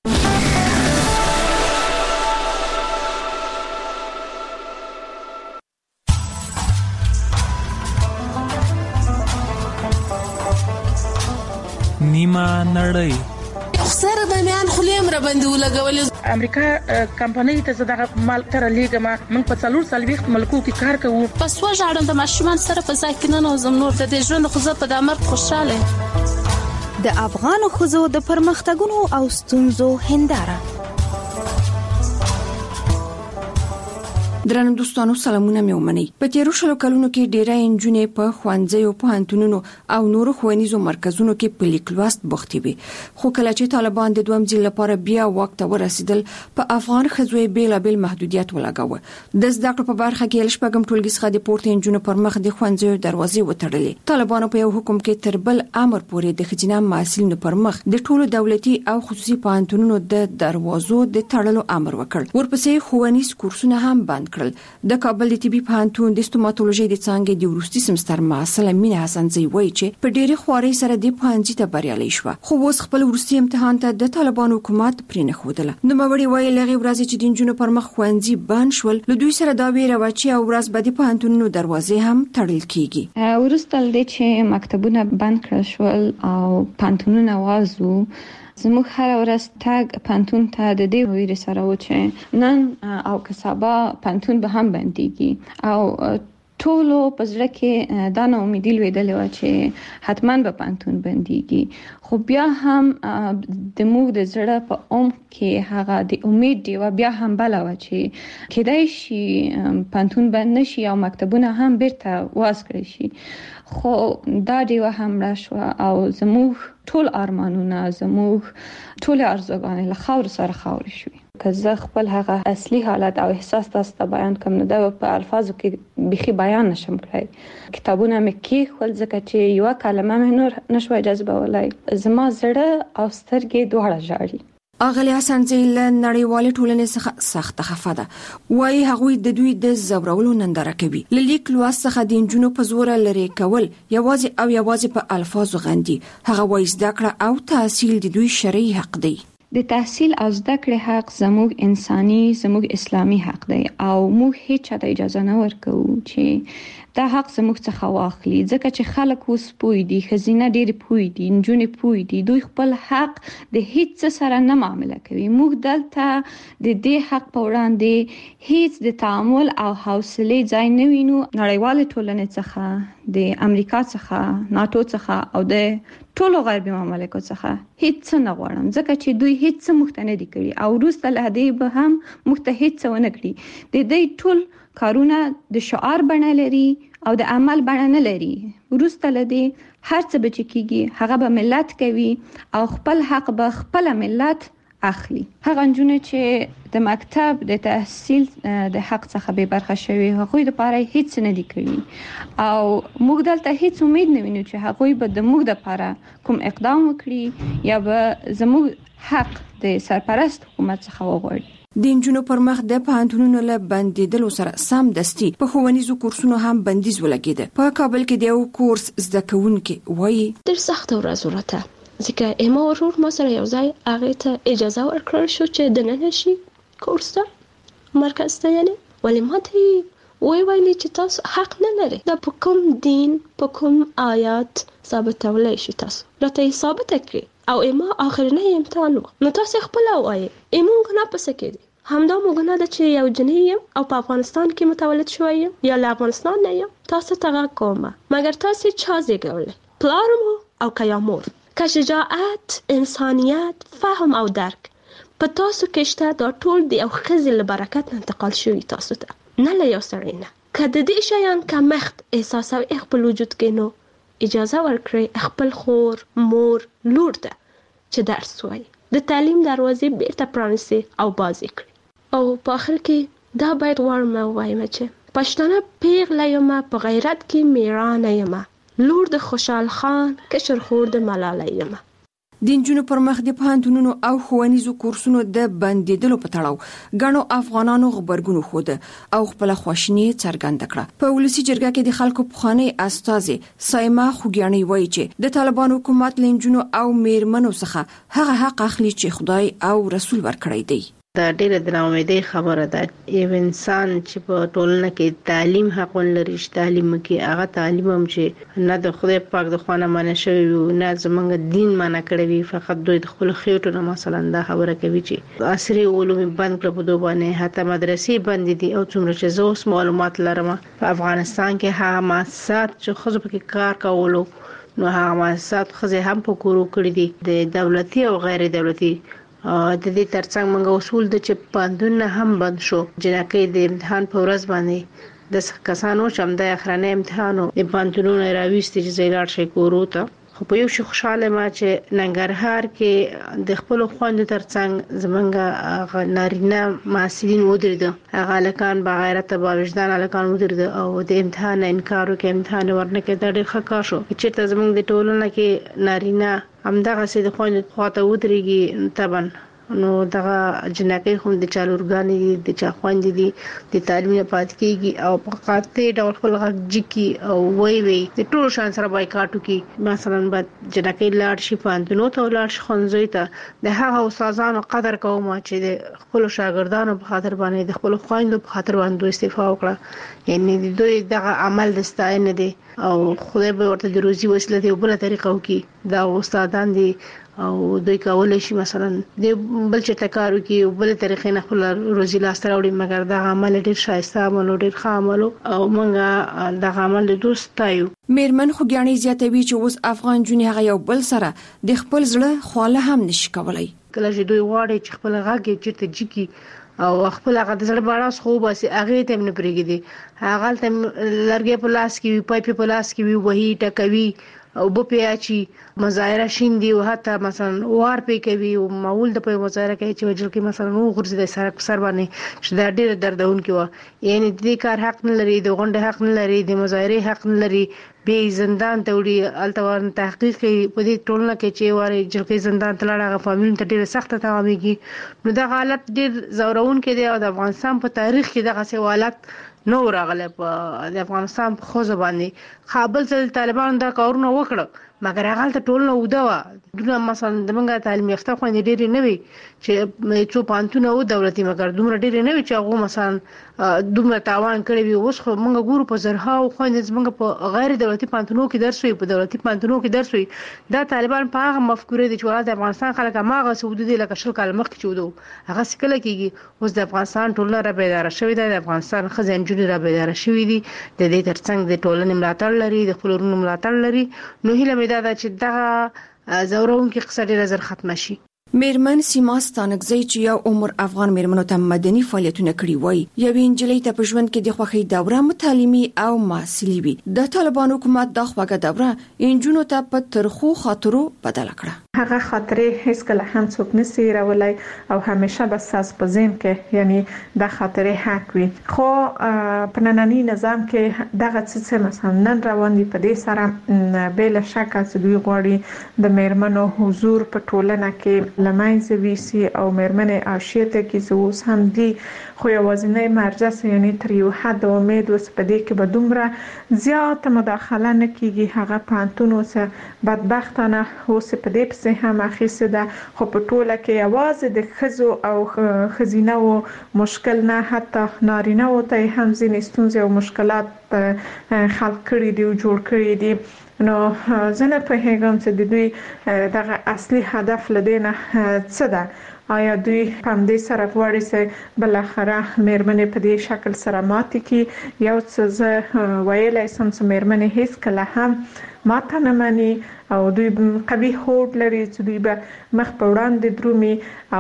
نیمه نړۍ سره د میان خلیم را باندې ولګول. امریکا کمپنۍ ته زداغه مال تر لیګما موږ په 4 ملکو کې کار کوو. پس وژاړم د ماشومان سره په ځای کې نه نوزم نور د ژوند خو زه په دمر خوشاله. د افغان خزو د پرمختګونو او ستونزو هنداره درنو دوستانو سلامونه مې ومني. په تیرو شلو کلونو کې ډېرې انجونې په ښوونځیو پوهنتونونو او نورو ښوونیزو مرکزونو کې په لیک لوست بوختې وي. خو کله چې طالبان د دویم ځل لپاره بیا وخت ته ورسېدل، په افغان ښځو بیلابل محدودیت ولګاوه. د زده کړو په برخه کې لشپږم ټولګي څخه د پورته انجونو پر مخ د ښوونځیو دروازې وتړلې. طالبانو په یو حکم کې تر بل امر پورې د ښځینه محصلینو پر مخ د ټولو دولتي او خصوصي پوهنتونونو د دروازو د تړلو امر وکړ. ورپسې ښوونیز کورسونه هم بند کړل. د کابل د طبي پوهنتون د ستوماتولوژي د څانګې د وروستي سمستر محصله مینه حسنزی وایي چې په ډېری خوارۍ سره د پوهنځي ته بریالي شو، خو اوس خپل وروستي امتحان ته د طالبان حکومت پرې نه ښودله. نوموړي وایي لغې ورځې چې د انجونو پر مخ ښوونځي بند شول، له دوی سره دا ویره وه چې یو ورځ به د پوهنتونونو دروازې هم تړل کیږي. وروسته له دې چې مکتبونه بند کړل شول او پوهنتونونه وازو، زموږ هر ورځ تګ پانتون ته د دې ویرې سره و چې نن او که سبا پانتون به هم بنديږي او ټولو په زړه کې دا ناامیدي لویدلې و چې حتما به پانتون بنديږي. خو بیا هم د موږ د زړه په کې هغه د امید دی و بیا هم بل و چې کېدای شي پانتون بند نشي او مکتبونه هم بیرته واز کړي شي. خو دا دی و هم راشو او زموږ ټول ارمانونه، زموږ ټول ارزوګانې له خاور سره خاور شوي. که زه خپل هغه اصلي حالت او احساس تاسو ته بیان کوم، نو دا په الفاظو کې بيخي بیان نشم کړای. کتابونه مې کې خپل ځکه چې یو کلمه مې نور نشوي جذبولای. زما زړه او سترګې دواړه ژاړي. اغلی حسنزی له نړیوالې ټولنې څخه سخت خفه ده. وايي هغوی د دوی د زورولو ننداره کوي. له لیک لوست څخه د انجونو په زور لري کول یوازې په الفاظو غندي. هغه وايي زده کړه او تحصیل د دوی شرعي حق دی. د تحصیل او زده کړې حق زموږ انساني، زموږ اسلامي حق دی او موږ هیڅ چاته اجازه نه ورکوو چې دا حق زموږ څخه واخلي. ځکه چې خلک اوس پوي دي، ښځینه ډېرې پوي دي، نجونې پوي دي، دوی خپل حق د هیڅ سره نه معامله کوي. موږ دلته د دې حق په وړاندې هیڅ د تعامل او حوصلې ځای نه وینو. نړیوالې ټولنې څخه، د امریکا څخه، ناتو څخه او د ټولو غربي مملکتو څخه هیڅ نه غواړم، ځکه چې دوی هیڅ مختنه دي کړی او وروسته له دې به هم مختهیت څه ونه کړي. د دې ټول کارونه د شعار بڼه لري او د عمل بڼه نه لري. وروسته له دې هر څه به چې کیږي هغه به ملت کوي او خپل حق به خپل ملت اخلي. هغه نجونه چې د مکتب د تحصیل د حق څخه به برخه شوي، هغوی د پاره هیڅ نه دي کړی او موږ دلته هیڅ امید نه وینو چې هغوی به د موږ د پاره کوم اقدام وکړي یا به زموږ حق د سرپرست حکومت څخه وغواړي. د انجونو پر مخ د پوهنتونونو له بندیدلو سره سم دستي په ښوونیزو کورسونو هم بندیز ولګیده. په کابل کې د یو کورس زده کوونکي وایي ډېر سخت ورځ ورته، ځکه اما ورور ما سره یو ځای هغه ته اجازه ورکړل شو چې د نن شي کورس ته مرکز ته، یعنی ولی ما ته ویلي چې تاسو حق نه لري دا په کوم دین په کوم آیات ثابتولای شي، تاسو راته ثابت کړئ او اما اخرنه امتحان و. نو تاسو خپل وایي ایمون غنا پس کېدی همدا موږ نه د چې یو جنیم او په افغانستان کې متولد شوی یا له افغانستان نه یم. تاسو ته کومه مګر تاسو چا زیږول پلارمو او کیامور که شجاعت، انسانیت، فهم او درک په تاسو کې شته. دا ټول د یو ښځې له برکت انتقال شوی تاسو ته، نه له یو سړي نه. که د دې شیان کمښت احساسوي خپل وجود کې، نو اجازه ورکړئ خپل خور، مور، لور ته چې درس وایي، د تعلیم دروازې بیرته پرانیسي او بازي کړي. او په اخر کې دا باید غواړم ووایم چې پښتانه پیغله یم، په غیرت کې میړانه یم، لور د خوشحال خان، کشر خور د ملالۍ یم. د انجونو پر مخ د پوهنتونونو او ښوونیزو کورسونو د بندیدلو په تړاو ګڼو افغانانو غبرګون خوده او خپل خواشیني څرګنده کړه. په ولسی جرګه کې د خلکو پخوانی استازي سایما خوګیانی وایي چې د طالبان حکومت له انجونو او میرمنو څخه هغه حق اخلي چې خدای او رسول ورکړی دی. دا ډیره د ناامیدۍ خبره ده. یو انسان چې په ټولنه کې تعلیم حق لري، چې تعلیم کې هغه تعلیم هم چې نه د خدای پاک د خوانه منع شوی وي، نه زمونږ دین منع کړی وي، فقط دوی د خپل خېټو نه مثلا دا خبره کوي چې عصري علوم بند کړ په دوه باندې، حتی مدرسې بند دي. او څومره چې زه اوس معلومات لرم په افغانستان کې هغه مؤسسات چې خو په کار کولو، نو هغه مؤسسات خو هم په کورو کړی دي د دولتي او غیر دولتي د دې ترڅنګ موږ اصول د چې پاندونه هم بند شو جنکې د امتحان په ورځ باندې د کسانو چې هم د اخرنه امتحانو د پاندونو راويستي چې زیات شي کورو ته خو په یو شي خوشاله ما چې ننګرهار کې د خپل خوند ترڅنګ زمونږ نارینه محصلین ودرېد هغه لکان بغیرت باوجدان لکان ودرېد او د امتحان انکار وکړ امتحان ورنکه د ډېر ښه شو چې ته زمونږ د ټولنه کې نارینه همدغه سي د خوند خواته ودرېږي تبن نو دغه جنکې هم د چالورګانی د چا خوند دي د تعلیم نه پات کیږي او په قاطع ډول خپل غږ کی او وی د ټول شان سره بایکاټو کی مثلا بعد جنکې لاړ شي پاندونو ته لاړ شي خنځوي ته د هغه استادانو قدر کوم چې د خپل شاګردانو په خاطر باندې د خپل خويندو په خاطر باندې استعفا وکړه یعنی د دوی دغه عمل د ستاینه دي او خدای به ورته د روزي وسیله دی بل طریقو کې دا استادان دي او دوی کولای شي مثلا د بل چې تکارو کې بل طریقې نه خپل روزي لاسته راوړي مګر دا عمل ډیر شایسته عمل ډیر ښه عمل او موږ دا عمل د دوستایو میرمن خو ګڼي زیاتوي چې اوس افغان جونې هغه یو بل سره د خپل زړه خواله هم نشي کولای کله چې دوی واړي چې خپل غږ چیرته جکی او خپل هغه د زړه باندې خو بس هغه ته نه پرېږدي هغه ته لرګي په لاس کې وي پایپ په لاس کې وي وਹੀ ټکوي او بو پیاچی مظاهره شیندي او حتی مثلا وار پې کوي او معول د په مظاهره کوي چې وجل کې مثلا نو غرزه د سر باندې چې دا ډېر دردون کې و یعنی د دې کار حق نه لري د غونډه حق نه لري د مظاهره حق نه لري به زندان ته وړي التوان تحقیق کوي په دې ټولنه کې چې واره جلکې زندان ته لاړه فامیل ته ډېر سخت تاواميږي نو دا حالت ډېر زورون کې دی او د افغانستان په تاریخ کې دغه سوالات نو راغله په د افغانستان په خو زبانی کابل ته طالبان دا کارونه وکړه مګر هغه ته ټول نو ودوا دغه مثلا د منګه تعلیم یافته خويندې ډېر نه وي چې څو پانتونه او دولتي مګر دومره ډېر نه وي چې هغه مثلا دومره تاوان کړی وي اوس خو موږ ګورو په زرها او خويندې زمونږ په غیر دولتي پانتونو کې درس وي په دولتي پانتونو کې درس وي دا طالبان په هغه مفکوره دي چې د افغانستان خلک ماغه سعودي دي لکه شل کال مخکې چودو هغه سکله کېږي اوس د افغانستان ټولنه را بیدار شوې ده د افغانستان خزان جوړ را بیدار شوې دي د دې ترڅنګ د ټولنې ملاتړ لري د خپلورونو ملاتړ لري نو هیله مې ده چې دغه زورون کې قصه ډیره زر ختم شي میرمن سیما ستانکزی چې یو عمر افغان میرمنو ته مدني فعالیتونه کړی وای یو انجلۍ ته په ژوند کې د خوخي دوره متعلمي او معسلی وي د طالبان حکومت د خوګه دوره انجونو ته په ترخو خاطرو بدل کړه هغه خاطرې هیڅ کله هم څوک نسی راولای او همیشه بس ساس په ذهن کې یعنی د خاطرې حق وي خو په نننی نظام کې دغه څه مثلا نن روان دي په دې سره بل شک چې دوی غواړي د میرمنو حضور په ټولنه کې لمایز ویسي او میرمنې عاشیته کې زوس هم دي خو یوازینی مرجع یعنی تر یو حد امید وس په دې کې به دومره زیات مداخله نه کیږي هغه پانتونو سره بدبختانه اوس په دې پسې هم اخیسته ده خو په ټوله کې आवाज د خزو او خزینه او مشکل نه حتی نارینه او ته هم ځینې ستونزې او مشکلات خلق کړي دي او جوړ کړي دي نو زنه په هیګم چې د دوی دغه اصلي هدف لدینه څه ده آیا دوی په دې سره غواړي چې بل اخره میرمنې په دې شکل سره ماتي کی یو څه ویلای سم چې میرمنې هیڅ کله هم ماته نه مانی او دوی قوي هوډ لري چې دوی به مخ په وړاندې درومي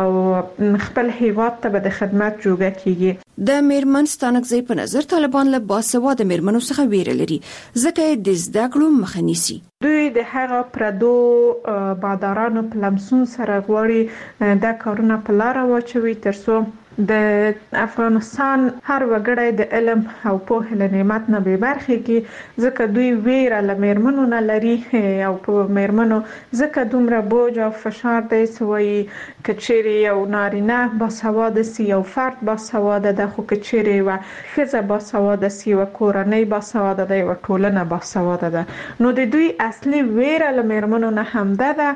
او خپل هیواد ته به د خدمت جوګه کیږي د میرمن ستانکزی په نظر طالبان له باسواده میرمنو څخه ویره لري ځکه د زده کړو مخه نیسي دوی د هغه پردو بادارانو په لمسون سره غواړي دا کارونه په لار واچوي ترڅو د افغانستان هر وګړی د علم او په نعمت نه به برخه کې ځکه دوی ویره لمرمنو نه لري او په میرمنو ځکه دومره بوج او فشار دی سوی کچيري یو نارینه باسواده سی یو فرد باسواده د خو کچيري و خزه باسواده سی و کورنۍ باسواده دی و ټولنه باسواده ده نو د دوی اصلي ویره لمرمنو نه همده ده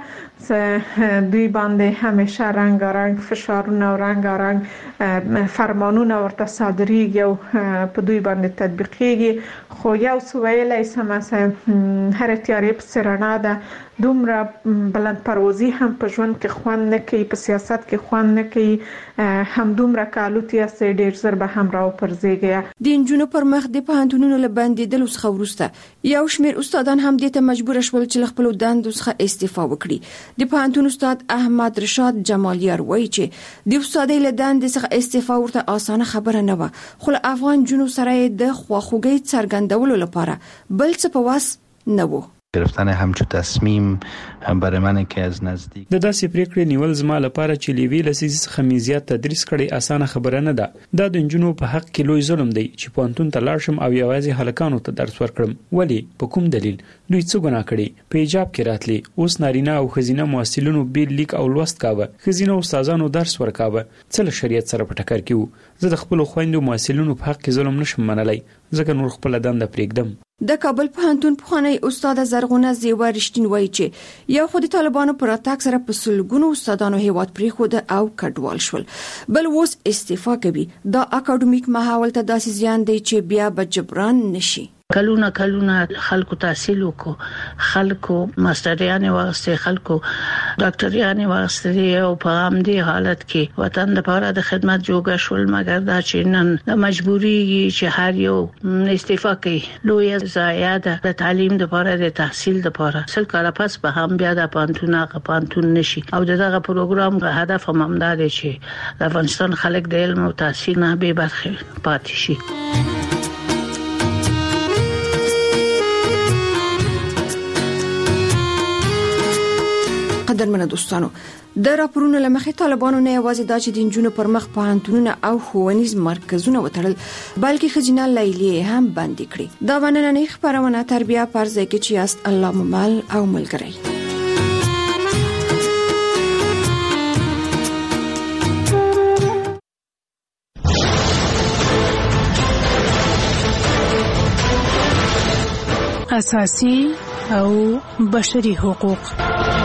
دوی باندې همیشه رنگارنګ فشارونه او رنگارنګ فرمانونه ورته صادریږي او په دوی باندې تطبیقيږي خو یو سویلای سماسه هر تیارې په سرانه ده دومره بلند پروازي هم په ژوند کې خوان نه کوي، په سیاست کې خوان نه کوي، هم دومره کالوتي است ډیر زر به هم راو پرځيږي. د انجونو پر مخ د پوهنتونونو لبندې د لوسخه ورسته یو شمیر استادان هم د ته مجبور شول چې خپل دندو څخه استعفا وکړي. د پوهنتون استاد احمد رشاد جمالیار وایي چې د استادۍ له دندې څخه استعفا ورته اسانه خبره نه و، خو افغان جنو سره د خواخوږۍ څرګندولو لپاره بل څه په واس نه و. گرفتن همچون تصمیم برای من که از نزدیک د داسې پریکړې نیول زما لپاره چې لیوی لسیز خمیزیات تدریس کړي اسانه خبره نه ده. دا د انجونو په حق کې لوی ظلم دی چې پوهنتون ته لاړ شم او یوازې هلکانو ته درس ورکړم. ولی په کوم دلیل؟ دوی څه ګناه کړي؟ په ایجاب کې راتلی، اوس نارینه او خزینه محصلینو بیل لیک او لوست کاوه، خزینه استادانو درس ورکاوه. څه له شریعت سره په ټکر کې وو؟ زه د خپل خويندو محصلینو په حق کې ظلم نشم منلای، ځکه نور خپل دنده پرېږدم. د کابل پوهنتون پخوانی استاد زرغونه زیوا رښتین وایي چې یو خو د طالبانو پر اتاک سره په سلګونو استادانو هیواد پریخود او کډوال شول، بل اوس استعفا کوي. دا اکاډمیک ماحول ته داسې زیان دی چې بیا به جبران نشي. کلونه خلکو تحصیل وکړو، خلکو ماستریانې واغستې، خلکو ډاکټریانې واغستې او په همدې حالت کې وطن لپاره د خدمت جوګه شول. مګر دا چې نن د مجبوري چې هر یو استعفا کوي لوی ضایعه ده د تعلیم لپاره، د تحصیل لپاره. سل کاله پس به هم بیا د پانتون نشي او دغه پروګرام هدف هم دا دی چې د افغانستان خلک د علم او تحصیل نه بې برخې پاتې شي. قدرمنه دوستانو، د راپورونو لمخې طالبانو نه یوازې دا چې د انجونو پر مخ پوهنتونونه او ښوونیز مرکزونه وتړل، بلکې خزینه لیلیې هم بندي کړې. دا ونننۍ خبرونه تربیه پرځای کې چې است الله ممل او ملګری. اساسي او بشري حقوق.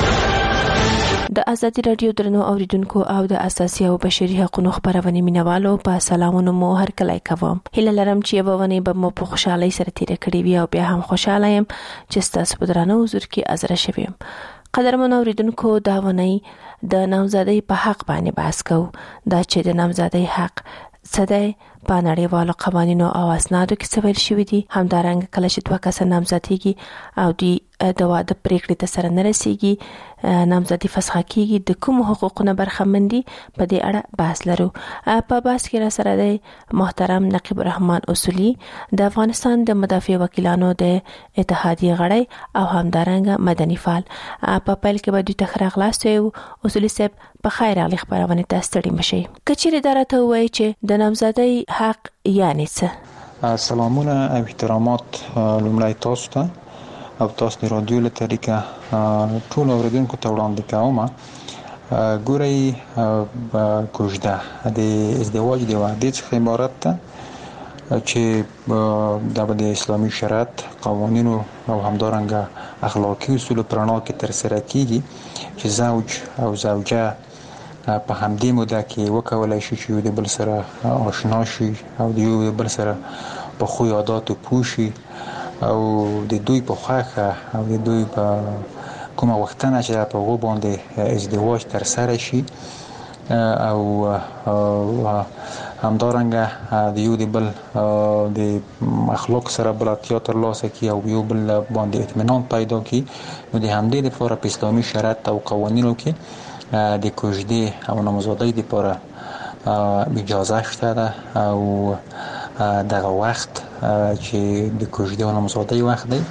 د ازادي رادیو درنو اوریدونکو او د اساسي او بشري حقوقو خبرونه مینوالو په سلامونو مو هر کله کوم. هله لرم چې به ونی به مو په خوشحالي سره تیر کړی وي او بیا هم خوشاله يم چې تاسو په درنو حضور کې حاضر شوم. قدرمن اوریدونکو، دا ونی د نامزادۍ په حق باندې بحث کوو. دا چې د نامزادۍ حق څه په نړیوالو قوانینو او اسنادو کې څه ویل شوی دي. همدارنګه کله چې دوه کسه نامزادېږي او د واده پریکړې ته سره نه رسیږي، نامزادي فسخه کیږي، د کوم حقوقونو برخمندي په دې اړه بحث لرو. په بحث کې را سره د محترم نقیب الرحمن اصولي، د افغانستان د مدافع وکیلانو د اتحادیې غړی او همدارنګه مدني فعال. په پیل کې به دوی ته خراغلاست یو اصولي صاحب په خیر علي خبرونه ته ستړي مشي. کچېره درته وایي چې د نامزادۍ حق یعنی څه؟ سلامونه او احترامات لومړی تاسو ته او تاسو د رادیو له طریقه ټول اوریدونکو ته وړاندې کوم. ګورئ کوژده د ازدواج د وعدې څخه عبارت ده چې د اسلامي شریعت قوانینو او همدارنګه اخلاقی اصول پرانا کې تر سره کیږي چې زوج او زوجه په همدې موده کې وکولای شي چې د بل سره آشنا شي او د بل سره په خو عادت پوه شي او د دوی په خوښه او د دوی په کومه وختنه چې په هغه باندې ازدواج تر سره شي او همدارنګه د یو د بل د اخلاق سره بلاتیا تر لاسه کی او یو بل باندې اطمینان پیدا کی. نو د همدې لپاره په اسلامي شریعت او قوانینو کې د کوژدې او نامزادۍ لپاره اجازه شته ده او دغه وخت چې د کوژدې او نامزادۍ وخت دی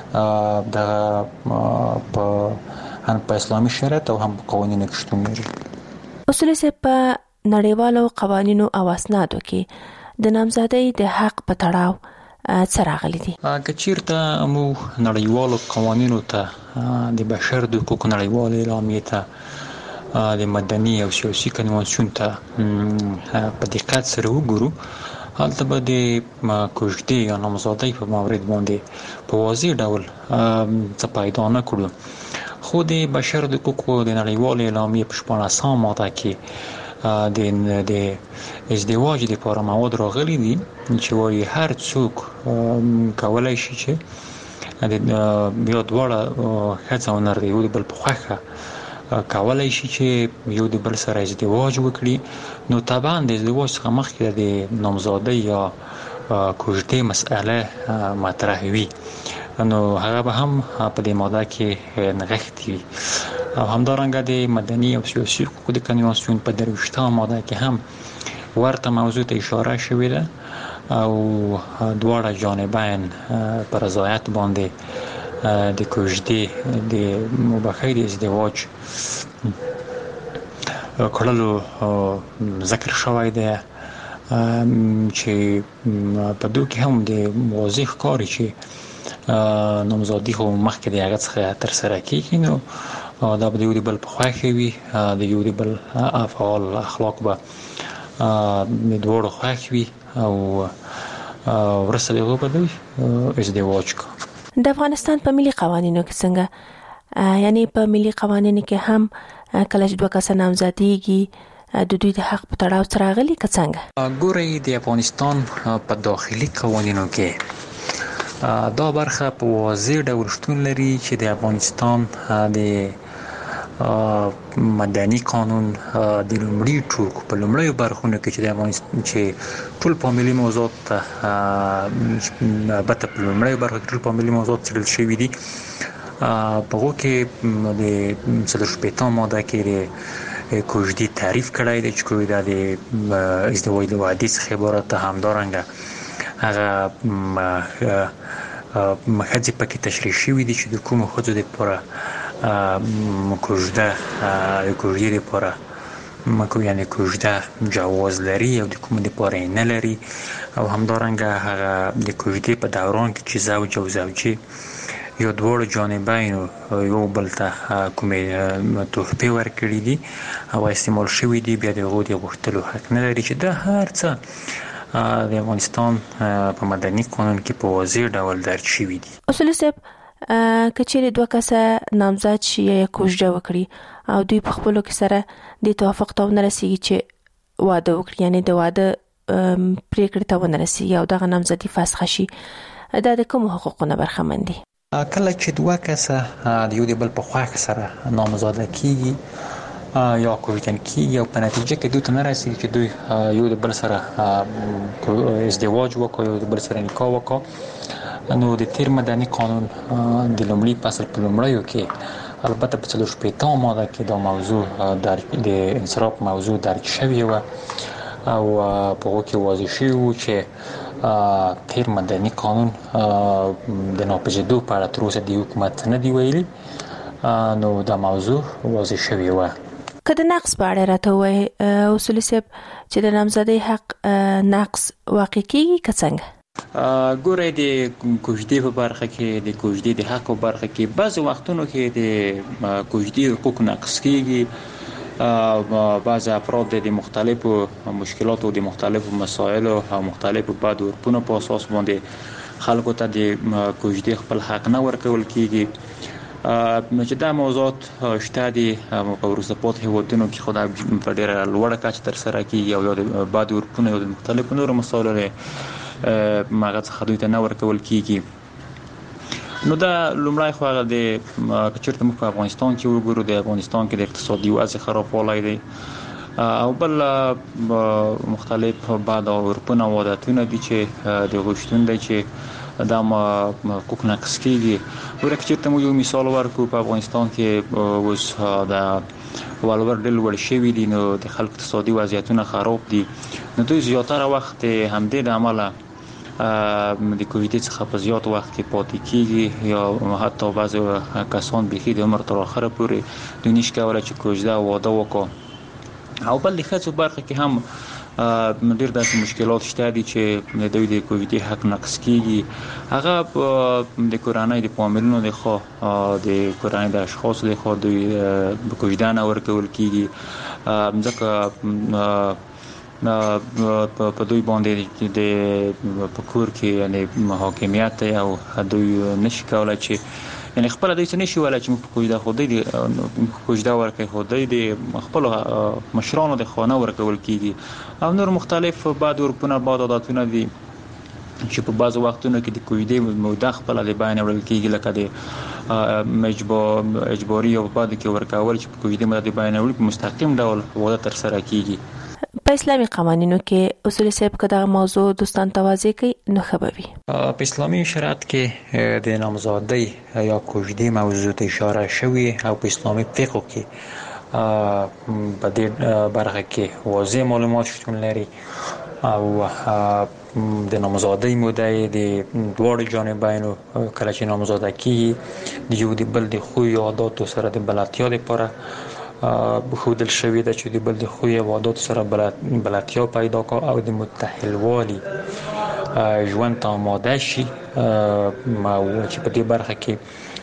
دغه هم په اسلامي شریعت او هم په قوانینو کې شتون لري. اصول صاحب، په نړیوالو قوانینو او اسنادو کې د نامزادۍ د حق په تړاو څه راغلي دي؟ که چیرته مو نړیوالو قوانینو ته د بشر د حقوقو نړیوالې اعلامیې ته د مدني او سیاسي کنوانسیون ته په دقت سره وګورو، هلته به د کوژدې یا نامزادۍ په مورد باندې په واضح ډول څه پیدا نه کړو. خو د بشر د حقوقو د نړیوالې اعلامیې په 14 ماده کې د ازدواج لپاره مواد راغلي دي چې وايي هر څوک کولای شي چې یو دواړه ښځه او نر د یو بل په خوښه کولای شي چې یو د بل سره ازدواج وکړي. نو طبعا د ازدواج څخه مخکې د نامزادۍ یا کوژدې مسئله مطرح وي، نو هغه به هم په دې ماده کې نغښتې وي. او همدارنګه د مدني او سیاسي حقوقو د کنوانسیون په 23 ماده کې هم ورته موضوع ته اشاره شوې ده او دواړه جانبین پر رضایت باندې د کوژدې د مباحثې د ازدواج کړلو ذکر شوی دی چې په دوی کې هم د واضح ښکاري چې نامزادي خو مخکې د هغه څخه ترسره کېږي، نو دا به د یو د بل په خوښه وي، د یو د بل افعال اخلاق به د دواړو خوښ وي او وروسته د هغو به دوی ازدواج کوي. د افغانستان په ملي قوانینو کې څنګه، یعنی په ملي قوانینو کې هم کله چې دوه کسه نامزادېږي د دوی د حق په تړاو څه راغلي که څنګه؟ ګورئ د افغانستان په داخلي قوانینو کې دا برخه په واضح ډول شتون لري چې د افغانستان د مدني قانون د لومړي ټوکو په لومړیو برخونو کې چې د افغانستان چې ټول فامیلي موضوعات البته په لومړیو برخو کې ټول فامیلي موضوعات څېړل شوي دي. په هغو کې د 45 ماده کې د کوژدې تعریف کړی دی چې کوژده د ازدواج د وعدې څخه عبارت ده. همدارنګه هغه ښځې پکې تشریح شوي دي چې د کومو ښځو دپاره کوژده د کوژدې دپاره یعنې کوژده جواز لري او د کومو دپاره یې نه لري. او همدارنګه هغه د کوژدې په دوران کې چې زوج او زوجې یو دواړو جانبینو یو بل ته کومې تحفې ورکړي دي او استعمال شوي دي، بیا د هغو د غوښتلو حق نه لري، چې دا هر څه د افغانستان په مدني قانون کې په واضح ډول درج شوي دي. اصولي صاحب، که چیرې دوه کسه نامزاد شي یا کوژده وکړي او دوی په خپلو کې سره د توافق ته ونه رسېږي چې واده وکړي، یعنې د واده پرېکړې ته ونه رسېږي او دغه نامزدي فسخه شي، دا د کومو حقوقو نه برخمن دي؟ کله چې دوه کسه د یو د بل په خوښه سره نامزاده کېږي یا کوژدن کېږي او په نتیجه کې دوی ته نه رسېږي چې دوی یو د بل سره ازدواج وکړي، یو د بل سره نکاح وکړي، نو د تیر مدني قانون د لومړي فصل په لومړیو کې البته په 45 ماده کې دا موضوع د انصراف موضوع درج شوې وه او په هغو کې واضح شوي وو چې تیر مدني قانون د ناپېژندو په اړه تر اوسه د حکومت نه دی ویلي، نو دا موضوع واضح شوې وه. که د نقص په اړه راته ووایي اصولي صاحب چې د نامزادۍ حق نقص واقع کېږي که څنګه؟ ګورئ د کوژدې په برخه کې د کوژدې د حق په برخه کې بعضې وختونو کې د کوژدې حقوق نقص کېږي. بعض افراد د مختلفو مشکلاتو د مختلفو مسایلو او مختلفو بد عرفونو په اساس باندې خلکو ته د کوژدې خپل حق نه ورکول کېږي. چې دا موضوعات شته دي په وروسته پاتې هېوادونو کې، خو دا په ډېره لوړه کچه ترسره کېږي او یا د بد عرفونو یا د مختلفو نورو مسایلو هغه څخه دوی ته نه ورکول کېږي. نو دا لومړی خو هغه د که چېرته موږ په افغانستان کې وګورو، د افغانستان کې د اقتصادي وضع خرابوالی دی او بل مختلف بد عرفونه او عادتونه دي چې د هغو شتون دی چې دا حقوق نقص کېږي. ګوره که چېرته موږ یو مثال ورکړو، په افغانستان کې اوس د ولور ډېر لوړ شوي دي، نو د خلکو اقتصادي وضعیتونه خراب دي، نو دوی زیاتره وخت همدې د عمله د کوژدې څخه په زیات وخت کې پاتې کېږي یا حتی بعضې کسان بیخي د عمر تر آخره پورې دوی نشي کولی چې کوژده او واده وکړي. او بل د ښځو برخه کې هم ډېر داسې مشکلات شته دي چې دوی د کوژدې حق نقص کېږي. هغه د کورنۍ د فامیلونو د خوا د کورنۍ د اشخاصو د خوا دوی کوژده نه ورکول کېږي، ځکه په دوی باندې د په کور کې یعنې حاکمیت دی او دوی نشي کولی چې یعنې خپله دوی څه نشي ویلی چې موږ په کوژده خو دوی کوژده ورکوي، خو دوی د خپلو مشرانو د خوا نه ورکول کېږي او نور مختلف بد عرفونه بد عادتونه دي چې په بعض وختونو کې د کویدې موده خپل د بیان وړل کېږي لکه د اجباري او بعد کې ورکول چې په کویدې موده د بیان وړل په مستقیم ډول وده تر سره کیږي. په اسلامي قوانینو کې اصول صاحب کدا موضوع دوستان توازی کوي نو خبري په اسلامي شریعت کې د نامزادۍ یا کویدې موضوع ته اشاره شوی او په اسلامي فقه کې په دې برخه کې واضح معلومات شتون لري او د نامزادۍ موده د دواړو جانبینو کله چې نامزاده کیږي د یو د بل د خو او عادتو سره د بلدتیا لپاره بخودل شوی د چې د بل د خو او عادتو سره بلدتیا پیدا کا او د متحلوالي ژوند ته آماده شي چې په دې برخه کې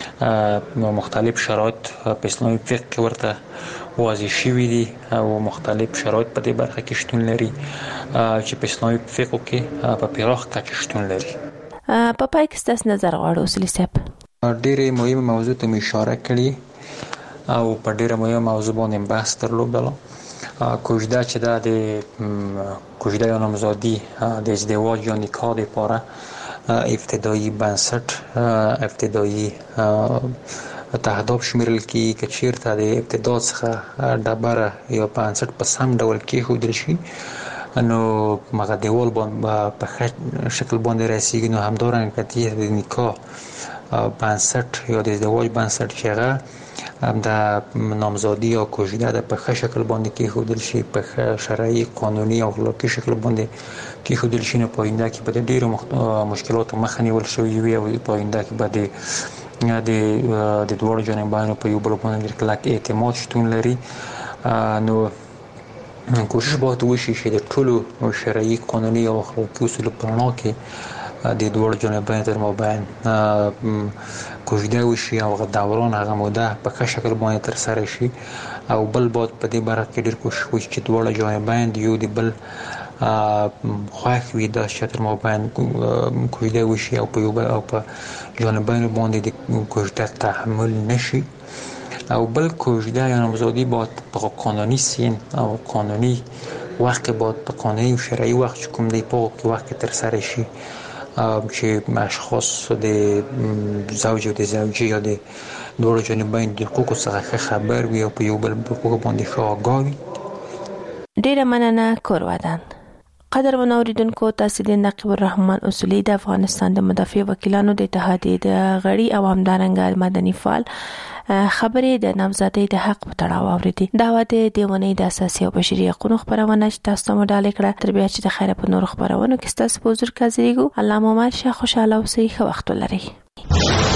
مختلف شرایط په اسلامي فقه کې ورته واضح شوی دي او مختلف شرایط په دې برخه کې شتون لري چې په اسلامي فقه کې په پراخ کچه شتون لري. په پای کې ستاسو نظر غواړو اصلي صاحب. ډېرې مهمه موضوع ته اشاره کړې او په ډېره مهمه موضوع باندې بحث درلودل. کوژده چې دا د کوژده یا نامزادي د ازدواج یا نکاح لپاره ابتدایي بنسټ ابتدایي تهداب شمیرل کی چې چیرته د ابتدا څخه ډبره یا بنسټ په سم ډول کې خودل شي نو مغه دیوال باندې په شکل باندې راسیږي نو همدارنګه کتي د نکاح بنسټ یا د ازدواج بنسټ چې هغه د نامزادي یا کوژده د په شکل باندې کې خودل شي په شرعي قانوني او اخلاقی شکل باندې کې خودل شي نو په آینده کې به ډېر مشکلات مخه نیول شوی وي او په آینده کې به د دواړو جانبانو په یو بل باندې کلک اعتماد شتون لري. نو کوشش باید وشي چې د ټولو شرعي قانوني او اخلاقی اصولو په رڼا کې د دوړ جانبین تر مابین کوژده وشي او دوران هغه موده په ښه شکل باندې تر سره شي او بل بعد په دې برخه کې ډېر کوشش وشي چې دوړ جانبین یو د بل خوښ وي د شتر مابین کوژده وشي او په یو بل او په جانبین باندې د کوژده تحمل نشي او بل کوژده یا نامزادی باید په قانوني سین او قانوني وخت باید په قانوني او شرعي وخت کوم دی په وخت تر سره شي چې اشخاص د زوج او د زوجي یا د دوه جانبین د حقوقو څخه خبر وي او په یو بل حقوق باندې آگاه وي. ډیره مننه کورودان. قدر منوریدونکو تاسو د نقیب الرحمن اصولي د افغانستان د مدافع وکیلانو د اتحادیې د غړي او همدارنګه مدني فعال خبرې د نامزادۍ د حق په تړاو اوریدي. دا و د دیونې د اساسي او بشري حقوقو خبرونه چې تاسو ته مډاله کړه تر بیا چې د خیره په نور خبرونو کې تاسو په حضور کې حاضرېږو. الله مو مال شه خوشاله اوسئ. ښه وخت ولرئ.